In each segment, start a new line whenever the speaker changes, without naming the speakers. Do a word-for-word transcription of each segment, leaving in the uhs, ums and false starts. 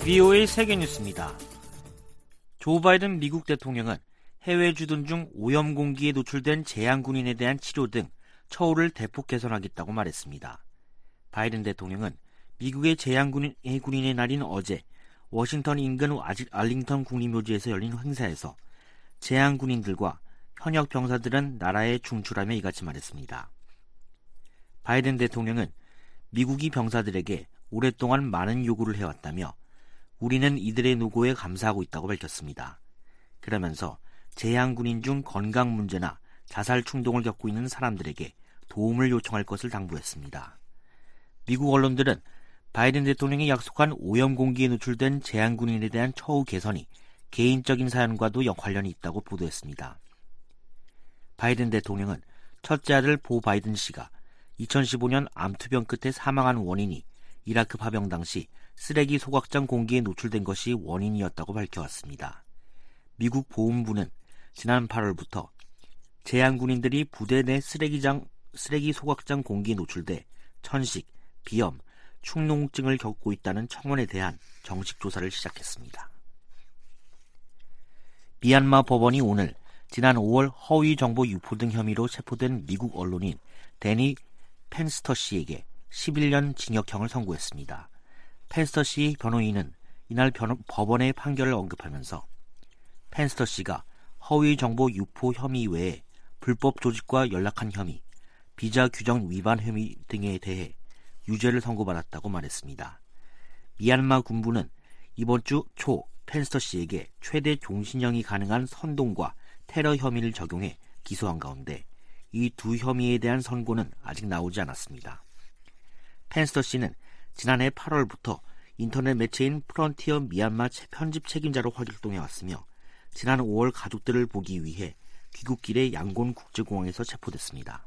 브이오에이 세계뉴스입니다. 조 바이든 미국 대통령은 해외 주둔 중 오염 공기에 노출된 재향군인에 대한 치료 등 처우를 대폭 개선하겠다고 말했습니다. 바이든 대통령은 미국의 재향군인의 날인 어제 워싱턴 인근 알링턴 국립묘지에서 열린 행사에서 재향군인들과 현역 병사들은 나라에 중출하며 이같이 말했습니다. 바이든 대통령은 미국이 병사들에게 오랫동안 많은 요구를 해왔다며 우리는 이들의 노고에 감사하고 있다고 밝혔습니다. 그러면서 재향군인 중 건강 문제나 자살 충동을 겪고 있는 사람들에게 도움을 요청할 것을 당부했습니다. 미국 언론들은 바이든 대통령이 약속한 오염 공기에 노출된 재향군인에 대한 처우 개선이 개인적인 사연과도 관련이 있다고 보도했습니다. 바이든 대통령은 첫째 아들 보 바이든 씨가 이천십오 년 암투병 끝에 사망한 원인이 이라크 파병 당시 쓰레기 소각장 공기에 노출된 것이 원인이었다고 밝혀왔습니다. 미국 보훈부는 지난 팔월부터 재향군인들이 부대 내 쓰레기장, 쓰레기 소각장 공기에 노출돼 천식, 비염, 축농증을 겪고 있다는 청원에 대한 정식 조사를 시작했습니다. 미얀마 법원이 오늘 지난 오월 허위 정보 유포 등 혐의로 체포된 미국 언론인 데니 펜스터 씨에게 십일 년 징역형을 선고했습니다. 펜스터 씨 변호인은 이날 변호, 법원의 판결을 언급하면서 펜스터 씨가 허위 정보 유포 혐의 외에 불법 조직과 연락한 혐의, 비자 규정 위반 혐의 등에 대해 유죄를 선고받았다고 말했습니다. 미얀마 군부는 이번 주 초 펜스터 씨에게 최대 종신형이 가능한 선동과 테러 혐의를 적용해 기소한 가운데 이 두 혐의에 대한 선고는 아직 나오지 않았습니다. 펜스터 씨는 지난해 팔월부터 인터넷 매체인 프론티어 미얀마 편집 책임자로 활동해왔으며 지난 오월 가족들을 보기 위해 귀국길에 양곤 국제공항에서 체포됐습니다.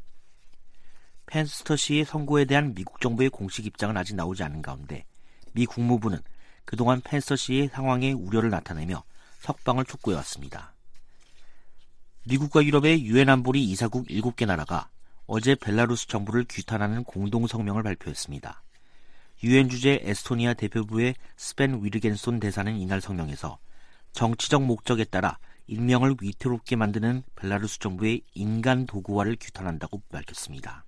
펜스터 씨의 선고에 대한 미국 정부의 공식 입장은 아직 나오지 않은 가운데 미 국무부는 그동안 펜스터 씨의 상황에 우려를 나타내며 석방을 촉구해왔습니다. 미국과 유럽의 유엔 안보리 이사국 일곱 개 나라가 어제 벨라루스 정부를 규탄하는 공동성명을 발표했습니다. 유엔 주재 에스토니아 대표부의 스벤 위르겐손 대사는 이날 성명에서 정치적 목적에 따라 인명을 위태롭게 만드는 벨라루스 정부의 인간 도구화를 규탄한다고 밝혔습니다.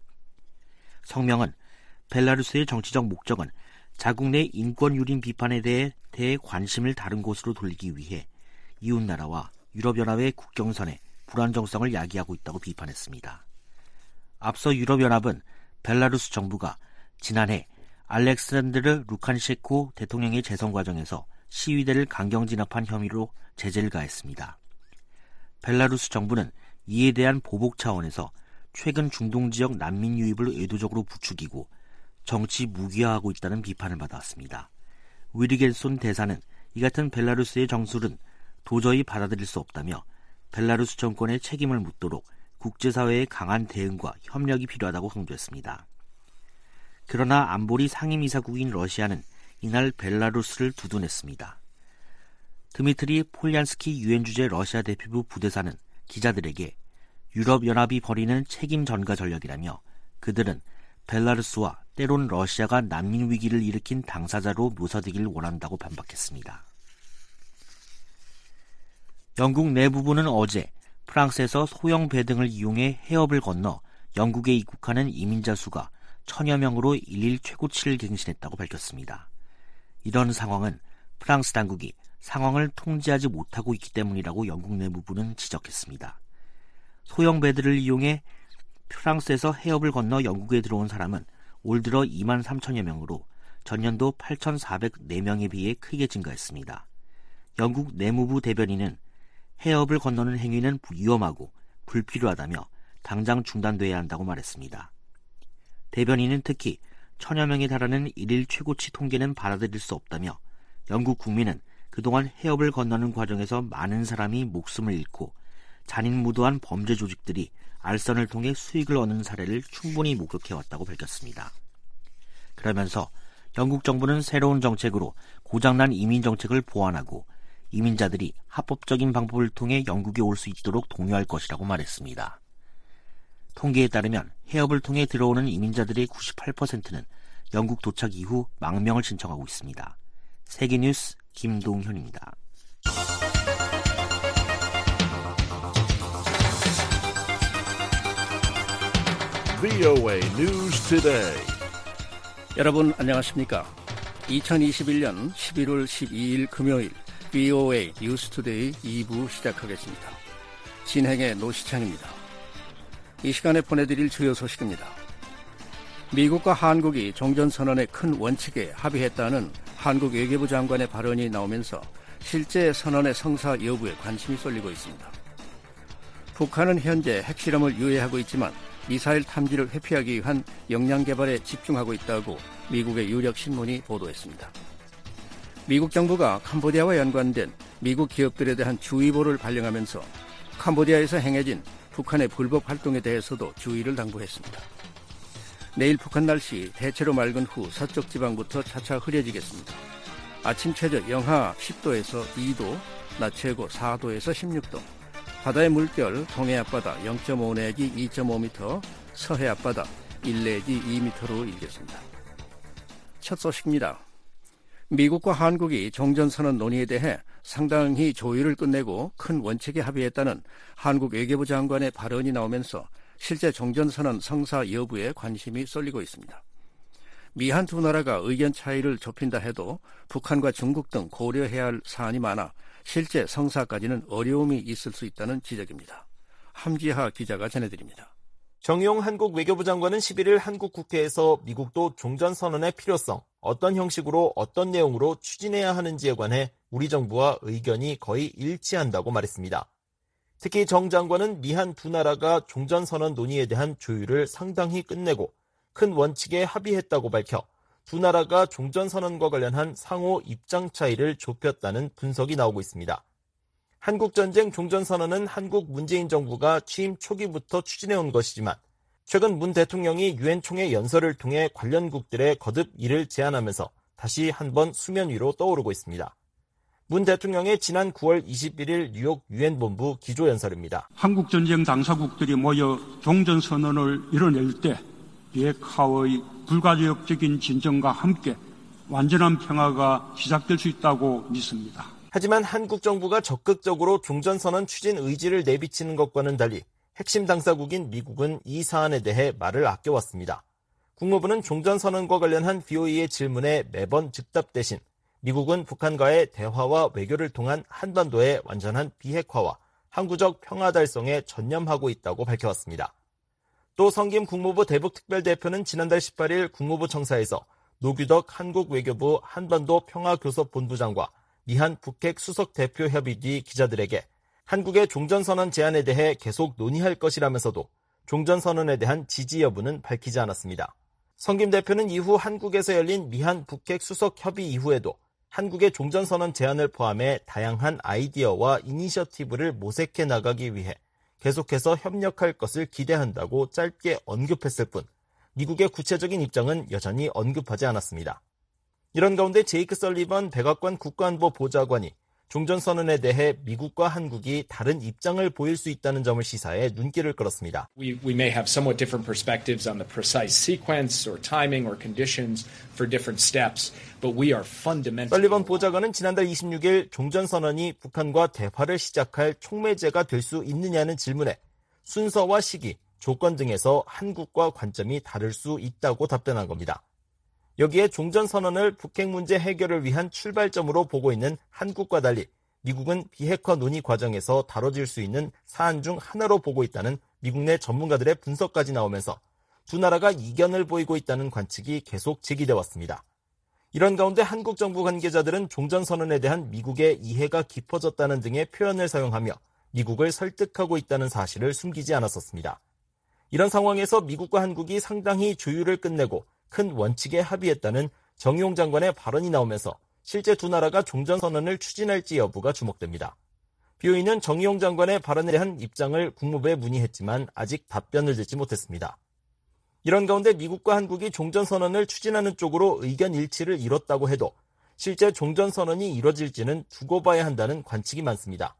성명은 벨라루스의 정치적 목적은 자국 내 인권 유린 비판에 대해, 대해 관심을 다른 곳으로 돌리기 위해 이웃나라와 유럽연합의 국경선에 불안정성을 야기하고 있다고 비판했습니다. 앞서 유럽연합은 벨라루스 정부가 지난해 알렉산드르 루칸셰코 대통령의 재선 과정에서 시위대를 강경 진압한 혐의로 제재를 가했습니다. 벨라루스 정부는 이에 대한 보복 차원에서 최근 중동 지역 난민 유입을 의도적으로 부추기고 정치 무기화하고 있다는 비판을 받아왔습니다. 위르겐손 대사는 이 같은 벨라루스의 정술은 도저히 받아들일 수 없다며 벨라루스 정권의 책임을 묻도록 국제사회의 강한 대응과 협력이 필요하다고 강조했습니다. 그러나 안보리 상임이사국인 러시아는 이날 벨라루스를 두둔했습니다. 드미트리 폴얀스키 유엔 주재 러시아 대표부 부대사는 기자들에게 유럽연합이 벌이는 책임 전가 전략이라며 그들은 벨라루스와 때론 러시아가 난민 위기를 일으킨 당사자로 묘사되기를 원한다고 반박했습니다. 영국 내무부는 어제 프랑스에서 소형 배 등을 이용해 해협을 건너 영국에 입국하는 이민자 수가 천여 명으로 일일 최고치를 갱신했다고 밝혔습니다. 이런 상황은 프랑스 당국이 상황을 통제하지 못하고 있기 때문이라고 영국 내무부는 지적했습니다. 소형 배들을 이용해 프랑스에서 해협을 건너 영국에 들어온 사람은 올 들어 이만 삼천여 명으로 전년도 팔천사백사 명에 비해 크게 증가했습니다. 영국 내무부 대변인은 해협을 건너는 행위는 위험하고 불필요하다며 당장 중단돼야 한다고 말했습니다. 대변인은 특히 천여 명에 달하는 일일 최고치 통계는 받아들일 수 없다며 영국 국민은 그동안 해협을 건너는 과정에서 많은 사람이 목숨을 잃고 잔인무도한 범죄 조직들이 알선을 통해 수익을 얻는 사례를 충분히 목격해왔다고 밝혔습니다. 그러면서 영국 정부는 새로운 정책으로 고장난 이민 정책을 보완하고 이민자들이 합법적인 방법을 통해 영국에 올 수 있도록 독려할 것이라고 말했습니다. 통계에 따르면 해협을 통해 들어오는 이민자들의 구십팔 퍼센트는 영국 도착 이후 망명을 신청하고 있습니다. 세계뉴스 김동현입니다.
브이오에이 News Today.
여러분 안녕하십니까? 이천이십일년 십일월 십이일 금요일 브이오에이 뉴스 투데이 이 부 시작하겠습니다. 진행의 노시창입니다. 이 시간에 보내드릴 주요 소식입니다. 미국과 한국이 종전선언의 큰 원칙에 합의했다는 한국 외교부 장관의 발언이 나오면서 실제 선언의 성사 여부에 관심이 쏠리고 있습니다. 북한은 현재 핵실험을 유예하고 있지만 미사일 탐지를 회피하기 위한 역량 개발에 집중하고 있다고 미국의 유력 신문이 보도했습니다. 미국 정부가 캄보디아와 연관된 미국 기업들에 대한 주의보를 발령하면서 캄보디아에서 행해진 북한의 불법 활동에 대해서도 주의를 당부했습니다. 내일 북한 날씨 대체로 맑은 후 서쪽 지방부터 차차 흐려지겠습니다. 아침 최저 영하 십도에서 이도, 낮 최고 사도에서 십육도, 바다의 물결 동해 앞바다 영점오 내지 이점오 미터, 서해 앞바다 일 내지 이 미터로 일겠습니다. 첫 소식입니다. 미국과 한국이 종전선언 논의에 대해 상당히 조율을 끝내고 큰 원칙에 합의했다는 한국 외교부 장관의 발언이 나오면서 실제 종전선언 성사 여부에 관심이 쏠리고 있습니다. 미한 두 나라가 의견 차이를 좁힌다 해도 북한과 중국 등 고려해야 할 사안이 많아 실제 성사까지는 어려움이 있을 수 있다는 지적입니다. 함지하 기자가 전해드립니다.
정용 한국 외교부 장관은 십일일 한국 국회에서 미국도 종전선언의 필요성, 어떤 형식으로 어떤 내용으로 추진해야 하는지에 관해 우리 정부와 의견이 거의 일치한다고 말했습니다. 특히 정 장관은 미한 두 나라가 종전선언 논의에 대한 조율을 상당히 끝내고 큰 원칙에 합의했다고 밝혀 두 나라가 종전선언과 관련한 상호 입장 차이를 좁혔다는 분석이 나오고 있습니다. 한국전쟁 종전선언은 한국 문재인 정부가 취임 초기부터 추진해온 것이지만 최근 문 대통령이 유엔 총회 연설을 통해 관련국들에 거듭 이를 제안하면서 다시 한번 수면 위로 떠오르고 있습니다. 문 대통령의 지난 구월 이십일일 뉴욕 유엔 본부 기조연설입니다.
한국전쟁 당사국들이 모여 종전선언을 이뤄낼 때 비핵화의 불가역적인 진정과 함께 완전한 평화가 시작될 수 있다고 믿습니다.
하지만 한국 정부가 적극적으로 종전선언 추진 의지를 내비치는 것과는 달리 핵심 당사국인 미국은 이 사안에 대해 말을 아껴왔습니다. 국무부는 종전선언과 관련한 브이오에이의 질문에 매번 즉답 대신 미국은 북한과의 대화와 외교를 통한 한반도의 완전한 비핵화와 항구적 평화 달성에 전념하고 있다고 밝혀왔습니다. 또 성김 국무부 대북특별대표는 지난달 십팔일 국무부 청사에서 노규덕 한국 외교부 한반도 평화교섭본부장과 미한 북핵 수석 대표 협의 뒤 기자들에게 한국의 종전선언 제안에 대해 계속 논의할 것이라면서도 종전선언에 대한 지지 여부는 밝히지 않았습니다. 성김 대표는 이후 한국에서 열린 미한 북핵 수석 협의 이후에도 한국의 종전선언 제안을 포함해 다양한 아이디어와 이니셔티브를 모색해 나가기 위해 계속해서 협력할 것을 기대한다고 짧게 언급했을 뿐 미국의 구체적인 입장은 여전히 언급하지 않았습니다. 이런 가운데 제이크 설리번 백악관 국가안보 보좌관이 종전선언에 대해 미국과 한국이 다른 입장을 보일 수 있다는 점을 시사해 눈길을 끌었습니다.
We, we may have somewhat different perspectives on the precise sequence or timing or conditions for different steps, but we are fundamentally...
설리번 보좌관은 지난달 이십육일 종전선언이 북한과 대화를 시작할 촉매제가 될 수 있느냐는 질문에 순서와 시기, 조건 등에서 한국과 관점이 다를 수 있다고 답변한 겁니다. 여기에 종전선언을 북핵 문제 해결을 위한 출발점으로 보고 있는 한국과 달리 미국은 비핵화 논의 과정에서 다뤄질 수 있는 사안 중 하나로 보고 있다는 미국 내 전문가들의 분석까지 나오면서 두 나라가 이견을 보이고 있다는 관측이 계속 제기돼 왔습니다. 이런 가운데 한국 정부 관계자들은 종전선언에 대한 미국의 이해가 깊어졌다는 등의 표현을 사용하며 미국을 설득하고 있다는 사실을 숨기지 않았었습니다. 이런 상황에서 미국과 한국이 상당히 조율을 끝내고 큰 원칙에 합의했다는 정의용 장관의 발언이 나오면서 실제 두 나라가 종전선언을 추진할지 여부가 주목됩니다. 브이오에이는 정의용 장관의 발언에 대한 입장을 국무부에 문의했지만 아직 답변을 듣지 못했습니다. 이런 가운데 미국과 한국이 종전선언을 추진하는 쪽으로 의견 일치를 이뤘다고 해도 실제 종전선언이 이뤄질지는 두고 봐야 한다는 관측이 많습니다.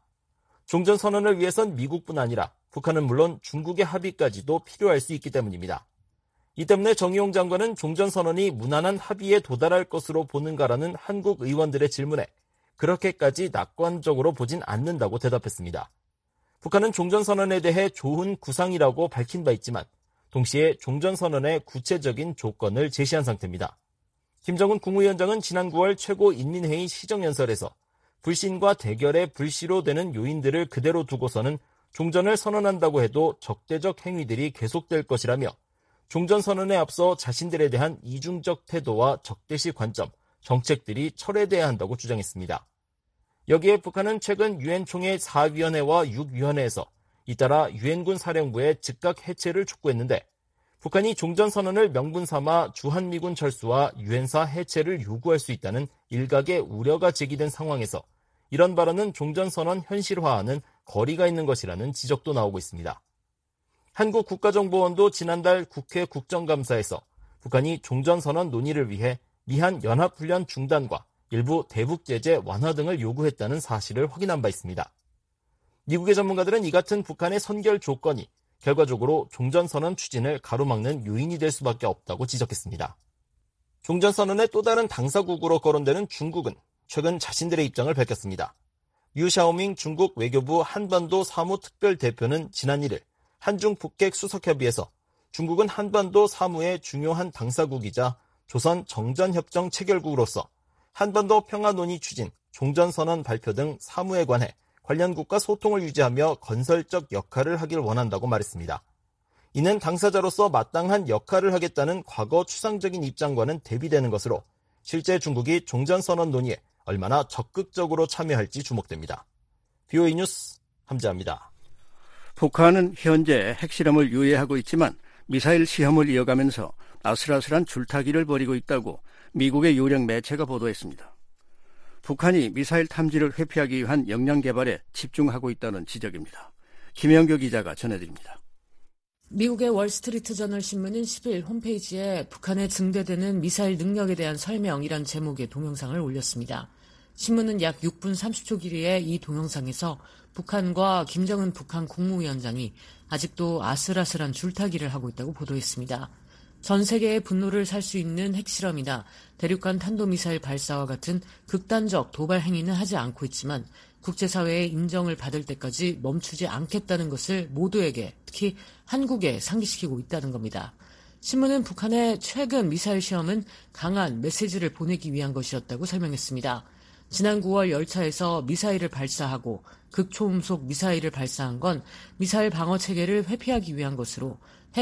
종전선언을 위해선 미국뿐 아니라 북한은 물론 중국의 합의까지도 필요할 수 있기 때문입니다. 이 때문에 정의용 장관은 종전선언이 무난한 합의에 도달할 것으로 보는가라는 한국 의원들의 질문에 그렇게까지 낙관적으로 보진 않는다고 대답했습니다. 북한은 종전선언에 대해 좋은 구상이라고 밝힌 바 있지만 동시에 종전선언의 구체적인 조건을 제시한 상태입니다. 김정은 국무위원장은 지난 구월 최고인민회의 시정연설에서 불신과 대결의 불씨로 되는 요인들을 그대로 두고서는 종전을 선언한다고 해도 적대적 행위들이 계속될 것이라며 종전선언에 앞서 자신들에 대한 이중적 태도와 적대시 관점, 정책들이 철회돼야 한다고 주장했습니다. 여기에 북한은 최근 유엔 총회 사 위원회와 육 위원회에서 잇따라 유엔군 사령부의 즉각 해체를 촉구했는데 북한이 종전선언을 명분 삼아 주한미군 철수와 유엔사 해체를 요구할 수 있다는 일각의 우려가 제기된 상황에서 이런 발언은 종전선언 현실화와는 거리가 있는 것이라는 지적도 나오고 있습니다. 한국국가정보원도 지난달 국회 국정감사에서 북한이 종전선언 논의를 위해 미한 연합훈련 중단과 일부 대북제재 완화 등을 요구했다는 사실을 확인한 바 있습니다. 미국의 전문가들은 이 같은 북한의 선결 조건이 결과적으로 종전선언 추진을 가로막는 요인이 될 수밖에 없다고 지적했습니다. 종전선언의 또 다른 당사국으로 거론되는 중국은 최근 자신들의 입장을 밝혔습니다. 유샤오밍 중국 외교부 한반도 사무특별대표는 지난 일 일 한중 북핵 수석협의에서 중국은 한반도 사무의 중요한 당사국이자 조선 정전협정 체결국으로서 한반도 평화 논의 추진, 종전선언 발표 등 사무에 관해 관련국과 소통을 유지하며 건설적 역할을 하길 원한다고 말했습니다. 이는 당사자로서 마땅한 역할을 하겠다는 과거 추상적인 입장과는 대비되는 것으로 실제 중국이 종전선언 논의에 얼마나 적극적으로 참여할지 주목됩니다. 비오에이 뉴스 함재합니다.
북한은 현재 핵실험을 유예하고 있지만 미사일 시험을 이어가면서 아슬아슬한 줄타기를 벌이고 있다고 미국의 유력 매체가 보도했습니다. 북한이 미사일 탐지를 회피하기 위한 역량 개발에 집중하고 있다는 지적입니다. 김영교 기자가 전해드립니다.
미국의 월스트리트 저널 신문은 십 일 홈페이지에 북한에 증대되는 미사일 능력에 대한 설명이란 제목의 동영상을 올렸습니다. 신문은 약 육 분 삼십 초 길이의 이 동영상에서 북한과 김정은 북한 국무위원장이 아직도 아슬아슬한 줄타기를 하고 있다고 보도했습니다. 전 세계의 분노를 살 수 있는 핵실험이나 대륙간 탄도미사일 발사와 같은 극단적 도발 행위는 하지 않고 있지만 국제사회의 인정을 받을 때까지 멈추지 않겠다는 것을 모두에게, 특히 한국에 상기시키고 있다는 겁니다. 신문은 북한의 최근 미사일 시험은 강한 메시지를 보내기 위한 것이었다고 설명했습니다. 지난 구월 열차에서 미사일을 발사하고 극초음속 미사일을 발사한 건 미사일 방어 체계를 회피하기 위한 것으로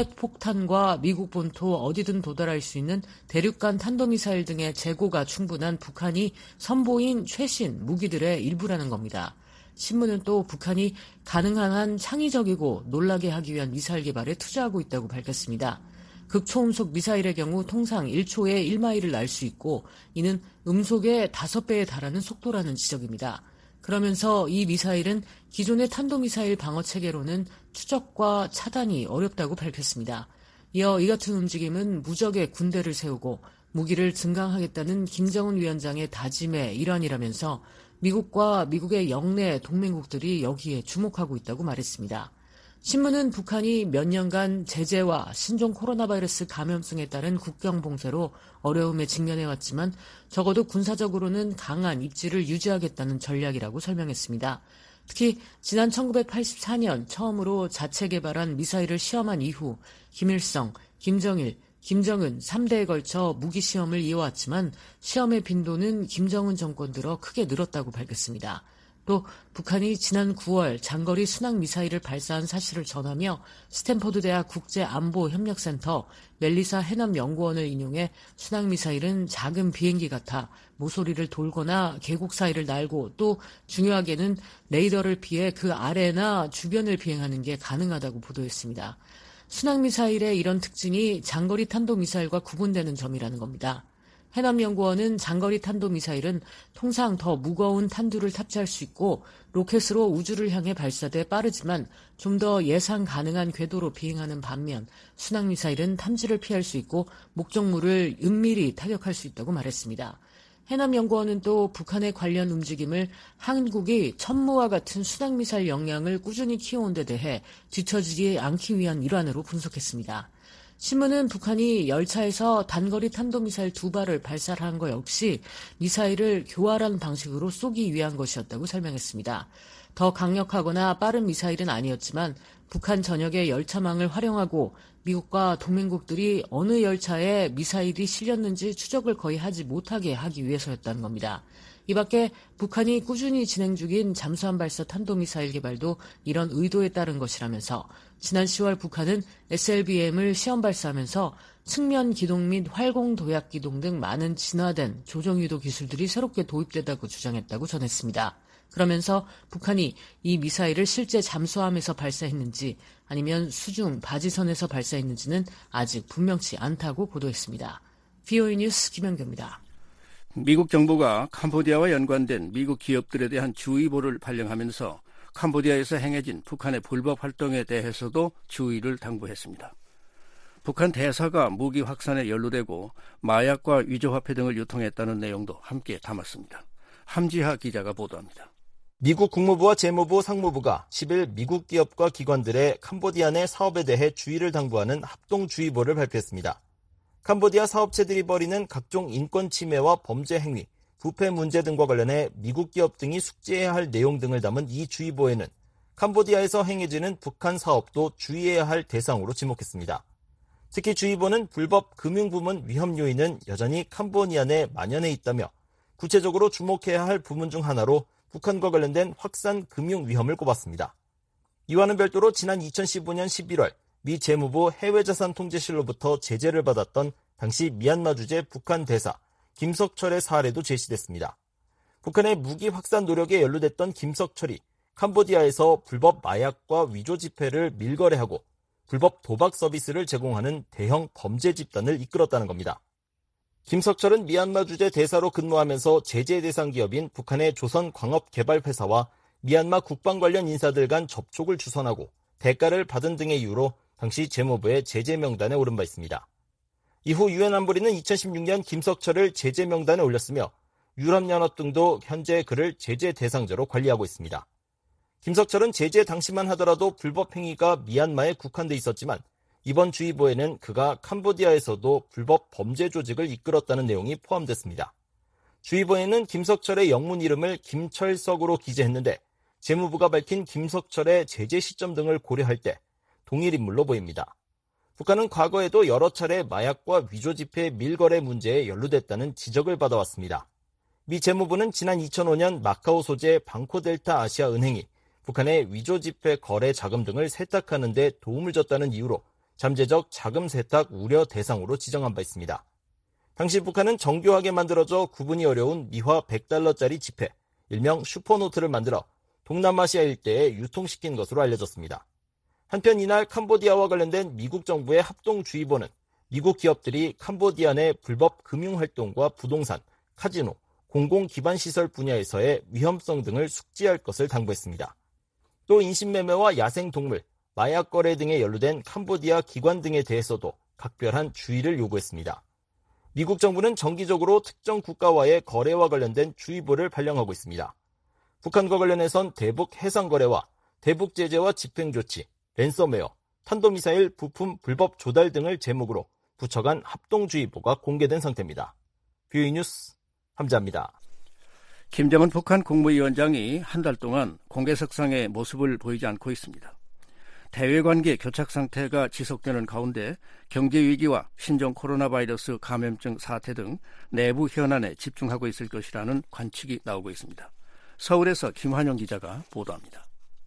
핵폭탄과 미국 본토 어디든 도달할 수 있는 대륙간 탄도미사일 등의 재고가 충분한 북한이 선보인 최신 무기들의 일부라는 겁니다. 신문은 또 북한이 가능한 한 창의적이고 놀라게 하기 위한 미사일 개발에 투자하고 있다고 밝혔습니다. 극초음속 미사일의 경우 통상 일 초에 일 마일을 날 수 있고 이는 음속의 다섯 배에 달하는 속도라는 지적입니다. 그러면서 이 미사일은 기존의 탄도미사일 방어체계로는 추적과 차단이 어렵다고 밝혔습니다. 이어 이 같은 움직임은 무적의 군대를 세우고 무기를 증강하겠다는 김정은 위원장의 다짐의 일환이라면서 미국과 미국의 영내 동맹국들이 여기에 주목하고 있다고 말했습니다. 신문은 북한이 몇 년간 제재와 신종 코로나 바이러스 감염성에 따른 국경 봉쇄로 어려움에 직면해왔지만 적어도 군사적으로는 강한 입지를 유지하겠다는 전략이라고 설명했습니다. 특히 지난 천구백팔십사 년 처음으로 자체 개발한 미사일을 시험한 이후 김일성, 김정일, 김정은 삼 대에 걸쳐 무기 시험을 이어왔지만 시험의 빈도는 김정은 정권 들어 크게 늘었다고 밝혔습니다. 또 북한이 지난 구월 장거리 순항미사일을 발사한 사실을 전하며 스탠퍼드 대학 국제안보협력센터 멜리사 해남연구원을 인용해 순항미사일은 작은 비행기 같아 모서리를 돌거나 계곡 사이를 날고 또 중요하게는 레이더를 피해 그 아래나 주변을 비행하는 게 가능하다고 보도했습니다. 순항미사일의 이런 특징이 장거리 탄도미사일과 구분되는 점이라는 겁니다. 해남연구원은 장거리 탄도미사일은 통상 더 무거운 탄두를 탑재할 수 있고 로켓으로 우주를 향해 발사돼 빠르지만 좀 더 예상 가능한 궤도로 비행하는 반면 순항미사일은 탐지를 피할 수 있고 목적물을 은밀히 타격할 수 있다고 말했습니다. 해남연구원은 또 북한의 관련 움직임을 한국이 천무와 같은 수당미사일 역량을 꾸준히 키워온 데 대해 뒤처지지 않기 위한 일환으로 분석했습니다. 신문은 북한이 열차에서 단거리 탄도미사일 두 발을 발사한 것 역시 미사일을 교활한 방식으로 쏘기 위한 것이었다고 설명했습니다. 더 강력하거나 빠른 미사일은 아니었지만 북한 전역의 열차망을 활용하고 미국과 동맹국들이 어느 열차에 미사일이 실렸는지 추적을 거의 하지 못하게 하기 위해서였다는 겁니다. 이 밖에 북한이 꾸준히 진행 중인 잠수함 발사 탄도미사일 개발도 이런 의도에 따른 것이라면서 지난 시월 북한은 에스엘비엠을 시험 발사하면서 측면 기동 및 활공 도약 기동 등 많은 진화된 조종 유도 기술들이 새롭게 도입되다고 주장했다고 전했습니다. 그러면서 북한이 이 미사일을 실제 잠수함에서 발사했는지 아니면 수중 바지선에서 발사했는지는 아직 분명치 않다고 보도했습니다. 브이오에이 뉴스 김현규입니다.
미국 정부가 캄보디아와 연관된 미국 기업들에 대한 주의보를 발령하면서 캄보디아에서 행해진 북한의 불법 활동에 대해서도 주의를 당부했습니다. 북한 대사가 무기 확산에 연루되고 마약과 위조화폐 등을 유통했다는 내용도 함께 담았습니다. 함지하 기자가 보도합니다.
미국 국무부와 재무부, 상무부가 십일 미국 기업과 기관들의 캄보디아 내 사업에 대해 주의를 당부하는 합동주의보를 발표했습니다. 캄보디아 사업체들이 벌이는 각종 인권 침해와 범죄 행위, 부패 문제 등과 관련해 미국 기업 등이 숙지해야 할 내용 등을 담은 이 주의보에는 캄보디아에서 행해지는 북한 사업도 주의해야 할 대상으로 지목했습니다. 특히 주의보는 불법 금융부문 위험 요인은 여전히 캄보디아 내 만연해 있다며 구체적으로 주목해야 할 부문 중 하나로 북한과 관련된 확산 금융 위험을 꼽았습니다. 이와는 별도로 지난 이천십오년 십일월 미 재무부 해외자산 통제실로부터 제재를 받았던 당시 미얀마 주재 북한 대사 김석철의 사례도 제시됐습니다. 북한의 무기 확산 노력에 연루됐던 김석철이 캄보디아에서 불법 마약과 위조 지폐를 밀거래하고 불법 도박 서비스를 제공하는 대형 범죄 집단을 이끌었다는 겁니다. 김석철은 미얀마 주재 대사로 근무하면서 제재 대상 기업인 북한의 조선광업개발회사와 미얀마 국방 관련 인사들 간 접촉을 주선하고 대가를 받은 등의 이유로 당시 재무부의 제재 명단에 오른 바 있습니다. 이후 유엔 안보리는 이천십육년 김석철을 제재 명단에 올렸으며 유럽연합 등도 현재 그를 제재 대상자로 관리하고 있습니다. 김석철은 제재 당시만 하더라도 불법 행위가 미얀마에 국한돼 있었지만 이번 주의보에는 그가 캄보디아에서도 불법 범죄 조직을 이끌었다는 내용이 포함됐습니다. 주의보에는 김석철의 영문 이름을 김철석으로 기재했는데 재무부가 밝힌 김석철의 제재 시점 등을 고려할 때 동일 인물로 보입니다. 북한은 과거에도 여러 차례 마약과 위조 지폐 밀거래 문제에 연루됐다는 지적을 받아왔습니다. 미 재무부는 지난 이천오년 마카오 소재 방코델타 아시아 은행이 북한의 위조 지폐 거래 자금 등을 세탁하는 데 도움을 줬다는 이유로 잠재적 자금 세탁 우려 대상으로 지정한 바 있습니다. 당시 북한은 정교하게 만들어져 구분이 어려운 미화 백 달러짜리 지폐, 일명 슈퍼노트를 만들어 동남아시아 일대에 유통시킨 것으로 알려졌습니다. 한편 이날 캄보디아와 관련된 미국 정부의 합동주의보는 미국 기업들이 캄보디아 내 불법 금융활동과 부동산, 카지노, 공공기반시설 분야에서의 위험성 등을 숙지할 것을 당부했습니다. 또 인신매매와 야생동물, 마약 거래 등에 연루된 캄보디아 기관 등에 대해서도 각별한 주의를 요구했습니다. 미국 정부는 정기적으로 특정 국가와의 거래와 관련된 주의보를 발령하고 있습니다. 북한과 관련해선 대북 해상 거래와 대북 제재와 집행조치, 랜섬웨어, 탄도미사일 부품 불법 조달 등을 제목으로 부처간 합동주의보가 공개된 상태입니다. 브이오에이 뉴스 함자입니다.
김정은 북한 국무위원장이 한 달 동안 공개석상의 모습을 보이지 않고 있습니다. 대외관계 교착 상태가 지속되는 가운데 경제위기와 신종 코로나 바이러스 감염증 사태 등 내부 현안에 집중하고 있을 것이라는 관측이 나오고 있습니다. 서울에서 김환영 기자가 보도합니다.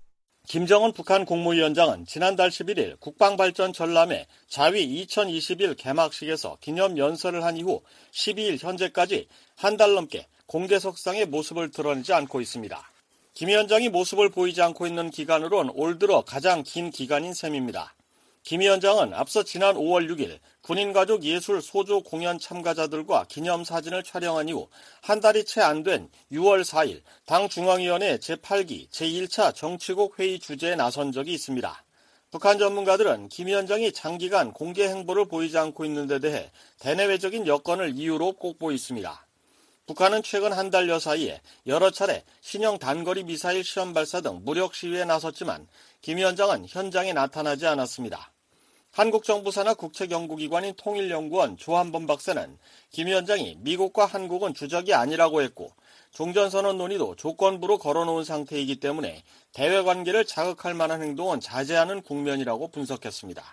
김정은 북한 국무위원장은 지난달 십일일 국방발전 전람회 자위 이천이십일 개막식에서 기념 연설을 한 이후 십이일 현재까지 한 달 넘게 공개석상의 모습을 드러내지 않고 있습니다. 김 위원장이 모습을 보이지 않고 있는 기간으론 올 들어 가장 긴 기간인 셈입니다. 김 위원장은 앞서 지난 오월 육일 군인가족 예술 소조 공연 참가자들과 기념사진을 촬영한 이후 한 달이 채 안 된 유월 사일 당 중앙위원회 제팔기 제일차 정치국 회의 주재에 나선 적이 있습니다. 북한 전문가들은 김 위원장이 장기간 공개 행보를 보이지 않고 있는 데 대해 대내외적인 여건을 이유로 꼽고 있습니다. 북한은 최근 한 달여 사이에 여러 차례 신형 단거리 미사일 시험 발사 등 무력 시위에 나섰지만 김 위원장은 현장에 나타나지 않았습니다. 한국 정부 산하 국책연구기관인 통일연구원 조한범 박사는 김 위원장이 미국과 한국은 주적이 아니라고 했고 종전선언 논의도 조건부로 걸어놓은 상태이기 때문에 대외관계를 자극할 만한 행동은 자제하는 국면이라고 분석했습니다.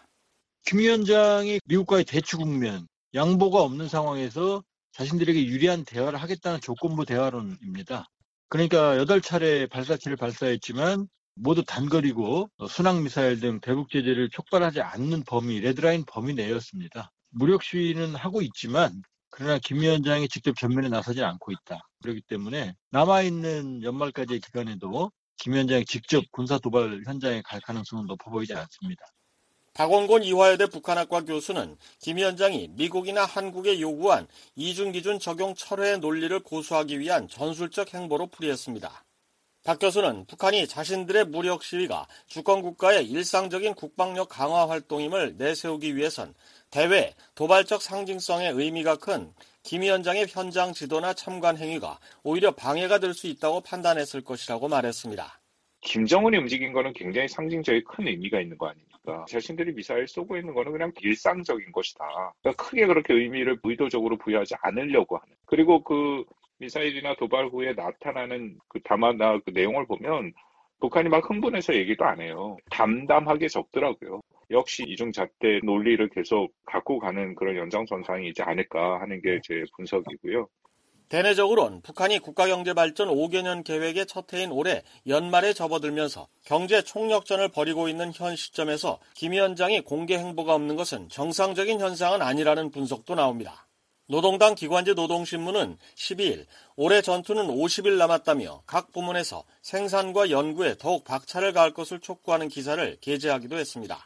김 위원장이 미국과의 대치 국면, 양보가 없는 상황에서 자신들에게 유리한 대화를 하겠다는 조건부 대화론입니다. 그러니까 여덟 차례 발사체를 발사했지만 모두 단거리고 순항미사일 등 대북 제재를 촉발하지 않는 범위, 레드라인 범위 내였습니다. 무력 시위는 하고 있지만 그러나 김 위원장이 직접 전면에 나서지 않고 있다. 그렇기 때문에 남아있는 연말까지의 기간에도 김 위원장이 직접 군사 도발 현장에 갈 가능성은 높아 보이지 않습니다.
박원곤 이화여대 북한학과 교수는 김 위원장이 미국이나 한국에 요구한 이중기준 적용 철회의 논리를 고수하기 위한 전술적 행보로 풀이했습니다. 박 교수는 북한이 자신들의 무력 시위가 주권국가의 일상적인 국방력 강화 활동임을 내세우기 위해선 대외 도발적 상징성의 의미가 큰 김 위원장의 현장 지도나 참관 행위가 오히려 방해가 될 수 있다고 판단했을 것이라고 말했습니다.
김정은이 움직인 거는 굉장히 상징적인 큰 의미가 있는 거 아닙니까? 자신들이 미사일 쏘고 있는 거는 그냥 일상적인 것이다. 그러니까 크게 그렇게 의미를 의도적으로 부여하지 않으려고 하는. 그리고 그 미사일이나 도발 후에 나타나는 그 담화나 그 내용을 보면 북한이 막 흥분해서 얘기도 안 해요. 담담하게 적더라고요. 역시 이중잣대 논리를 계속 갖고 가는 그런 연장선상이지 않을까 하는 게 제 분석이고요.
대내적으로는 북한이 국가경제발전 오 개년 계획의 첫 해인 올해 연말에 접어들면서 경제 총력전을 벌이고 있는 현 시점에서 김 위원장이 공개 행보가 없는 것은 정상적인 현상은 아니라는 분석도 나옵니다. 노동당 기관지 노동신문은 십이일 올해 전투는 오십 일 남았다며 각 부문에서 생산과 연구에 더욱 박차를 가할 것을 촉구하는 기사를 게재하기도 했습니다.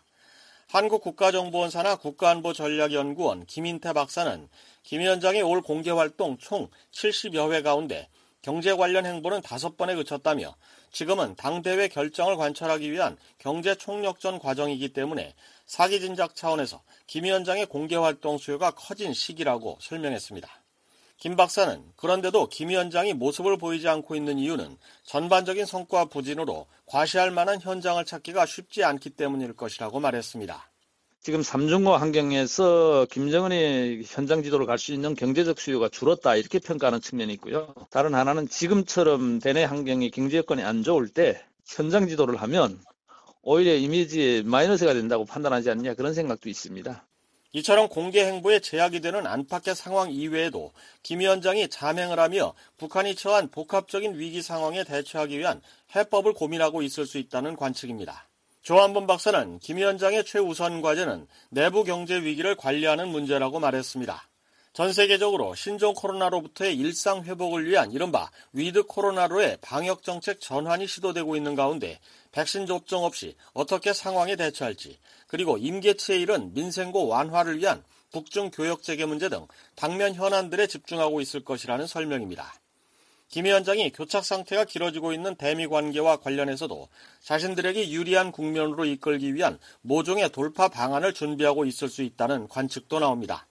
한국국가정보원 산하 국가안보전략연구원 김인태 박사는 김 위원장의 올 공개활동 총 칠십여 회 가운데 경제 관련 행보는 다섯 번에 그쳤다며 지금은 당대회 결정을 관철하기 위한 경제 총력전 과정이기 때문에 사기 진작 차원에서 김 위원장의 공개활동 수요가 커진 시기라고 설명했습니다. 김 박사는 그런데도 김 위원장이 모습을 보이지 않고 있는 이유는 전반적인 성과 부진으로 과시할 만한 현장을 찾기가 쉽지 않기 때문일 것이라고 말했습니다.
지금 삼중고 환경에서 김정은이 현장 지도를 갈 수 있는 경제적 수요가 줄었다 이렇게 평가하는 측면이 있고요. 다른 하나는 지금처럼 대내 환경이 경제 여건이 안 좋을 때 현장 지도를 하면 오히려 이미지에 마이너스가 된다고 판단하지 않냐 그런 생각도 있습니다.
이처럼 공개 행보에 제약이 되는 안팎의 상황 이외에도 김 위원장이 자맹을 하며 북한이 처한 복합적인 위기 상황에 대처하기 위한 해법을 고민하고 있을 수 있다는 관측입니다. 조한범 박사는 김 위원장의 최우선 과제는 내부 경제 위기를 관리하는 문제라고 말했습니다. 전 세계적으로 신종 코로나로부터의 일상 회복을 위한 이른바 위드 코로나로의 방역 정책 전환이 시도되고 있는 가운데 백신 접종 없이 어떻게 상황에 대처할지, 그리고 임계치에 이른 민생고 완화를 위한 북중 교역 재개 문제 등 당면 현안들에 집중하고 있을 것이라는 설명입니다. 김 위원장이 교착 상태가 길어지고 있는 대미 관계와 관련해서도 자신들에게 유리한 국면으로 이끌기 위한 모종의 돌파 방안을 준비하고 있을 수 있다는 관측도 나옵니다.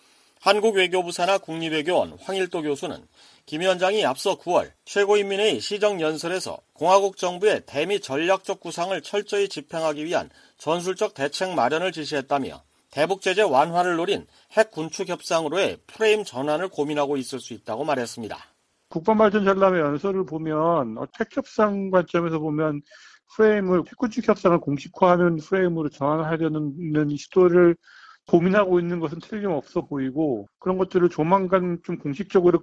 한국외교부 산하 국립외교원 황일도 교수는 김 위원장이 앞서 구월 최고인민회의 시정연설에서 공화국 정부의 대미 전략적 구상을 철저히 집행하기 위한 전술적 대책 마련을 지시했다며 대북제재 완화를 노린 핵 군축 협상으로의 프레임 전환을 고민하고 있을 수 있다고 말했습니다.
국방발전 전람회 연설을 보면 핵 협상 관점에서 보면 프레임을 핵 군축 협상을 공식화하는 프레임으로 전환하려는 시도를 고민하고 있는 것은 틀림없어 보이고 그런 것들을 조만간 좀 공식적으로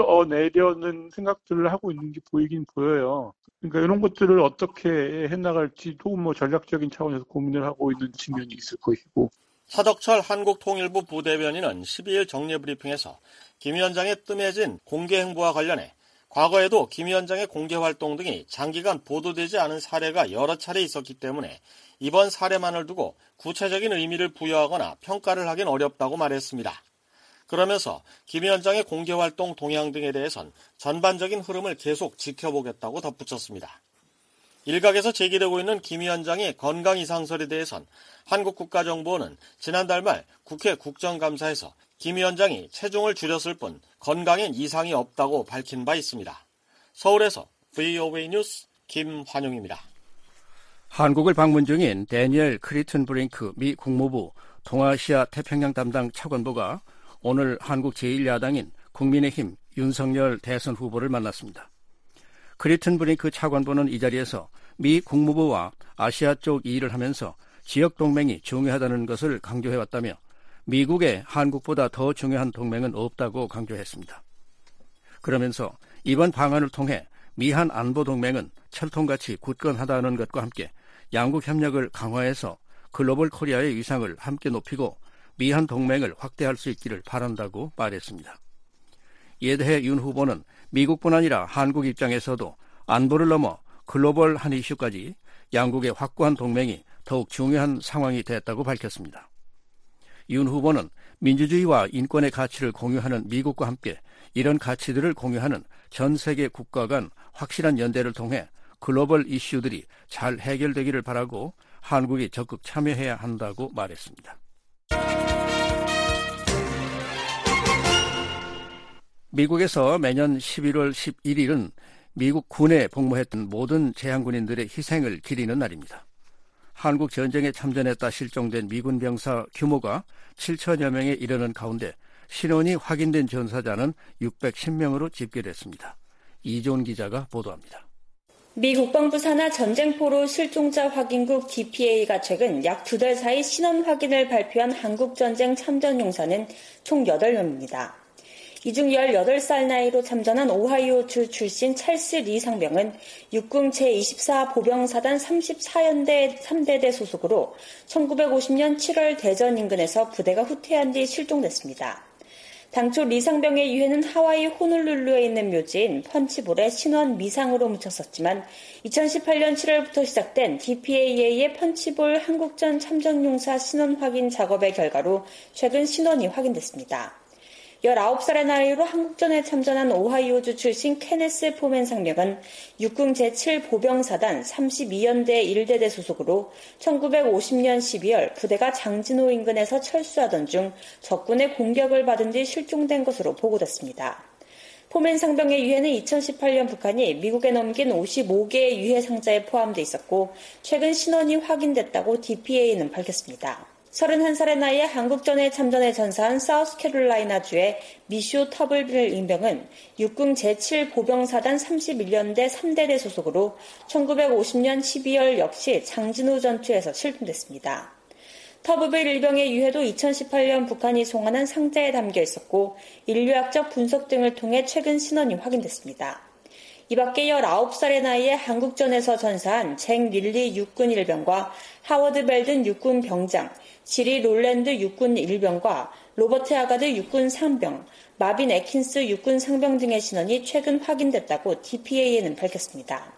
끌어내려는 생각들을 하고 있는 게 보이긴 보여요. 그러니까 이런 것들을 어떻게 해나갈지도 뭐 전략적인 차원에서 고민을 하고 있는 측면이 있을 것이고.
차덕철 한국통일부 부대변인은 십이일 정례브리핑에서 김 위원장의 뜸해진 공개 행보와 관련해 과거에도 김 위원장의 공개 활동 등이 장기간 보도되지 않은 사례가 여러 차례 있었기 때문에 이번 사례만을 두고 구체적인 의미를 부여하거나 평가를 하긴 어렵다고 말했습니다. 그러면서 김 위원장의 공개 활동 동향 등에 대해선 전반적인 흐름을 계속 지켜보겠다고 덧붙였습니다. 일각에서 제기되고 있는 김 위원장의 건강 이상설에 대해선 한국국가정보원은 지난달 말 국회 국정감사에서 김 위원장이 체중을 줄였을 뿐 건강엔 이상이 없다고 밝힌 바 있습니다. 서울에서 브이오에이 뉴스 김환용입니다.
한국을 방문 중인 데니엘 크리튼 브링크 미 국무부 동아시아 태평양 담당 차관보가 오늘 한국 제일 야당인 국민의힘 윤석열 대선 후보를 만났습니다. 크리튼 브링크 차관보는 이 자리에서 미 국무부와 아시아 쪽 일을 하면서 지역 동맹이 중요하다는 것을 강조해왔다며 미국에 한국보다 더 중요한 동맹은 없다고 강조했습니다. 그러면서 이번 방안을 통해 미한 안보 동맹은 철통같이 굳건하다는 것과 함께 양국 협력을 강화해서 글로벌 코리아의 위상을 함께 높이고 미한 동맹을 확대할 수 있기를 바란다고 말했습니다. 이에 대해 윤 후보는 미국뿐 아니라 한국 입장에서도 안보를 넘어 글로벌한 이슈까지 양국의 확고한 동맹이 더욱 중요한 상황이 됐다고 밝혔습니다. 윤 후보는 민주주의와 인권의 가치를 공유하는 미국과 함께 이런 가치들을 공유하는 전 세계 국가 간 확실한 연대를 통해 글로벌 이슈들이 잘 해결되기를 바라고 한국이 적극 참여해야 한다고 말했습니다. 미국에서 매년 십일월 십일일은 미국 군에 복무했던 모든 제향군인들의 희생을 기리는 날입니다. 한국 전쟁에 참전했다 실종된 미군 병사 규모가 칠천여 명에 이르는 가운데 신원이 확인된 전사자는 육백십 명으로 집계됐습니다. 이존 기자가 보도합니다.
미 국방부 산하 전쟁포로 실종자 확인국 디피에이가 최근 약 두 달 사이 신원 확인을 발표한 한국전쟁 참전용사는 총 여덟 명입니다. 이 중 열여덟 살 나이로 참전한 오하이오주 출신 찰스 리 상병은 육군 제이십사 보병사단 삼십사 연대 삼 대대 소속으로 천구백오십 년 칠월 대전 인근에서 부대가 후퇴한 뒤 실종됐습니다. 당초 리 상병의 유해는 하와이 호놀룰루에 있는 묘지인 펀치볼에 신원 미상으로 묻혔었지만 이천십팔 년 칠월부터 시작된 디피에이의 펀치볼 한국전 참전용사 신원 확인 작업의 결과로 최근 신원이 확인됐습니다. 열아홉 살의 나이로 한국전에 참전한 오하이오주 출신 케네스 포맨 상병은 육군 제칠 보병사단 삼십이 연대 일 대대 소속으로 천구백오십 년 십이월 부대가 장진호 인근에서 철수하던 중 적군의 공격을 받은 뒤 실종된 것으로 보고됐습니다. 포맨 상병의 유해는 이천십팔 년 북한이 미국에 넘긴 오십오 개의 유해 상자에 포함돼 있었고 최근 신원이 확인됐다고 디피에이는 밝혔습니다. 서른한 살의 나이에 한국전에 참전에 전사한 사우스캐롤라이나주의 미쇼 터블빌 인병은 육군 제칠 보병사단 삼십일 연대 삼 대대 소속으로 천구백오십 년 십이월 역시 장진호 전투에서 실종됐습니다. 터블빌 일병의 유해도 이천십팔 년 북한이 송환한 상자에 담겨 있었고 인류학적 분석 등을 통해 최근 신원이 확인됐습니다. 이 밖에 열아홉 살의 나이에 한국전에서 전사한 잭 릴리 육군 일병과 하워드 벨든 육군 병장, 지리 롤랜드 육군 일병과 로버트 아가드 육군 상병, 마빈 애킨스 육군 상병 등의 신원이 최근 확인됐다고 디피에이는 밝혔습니다.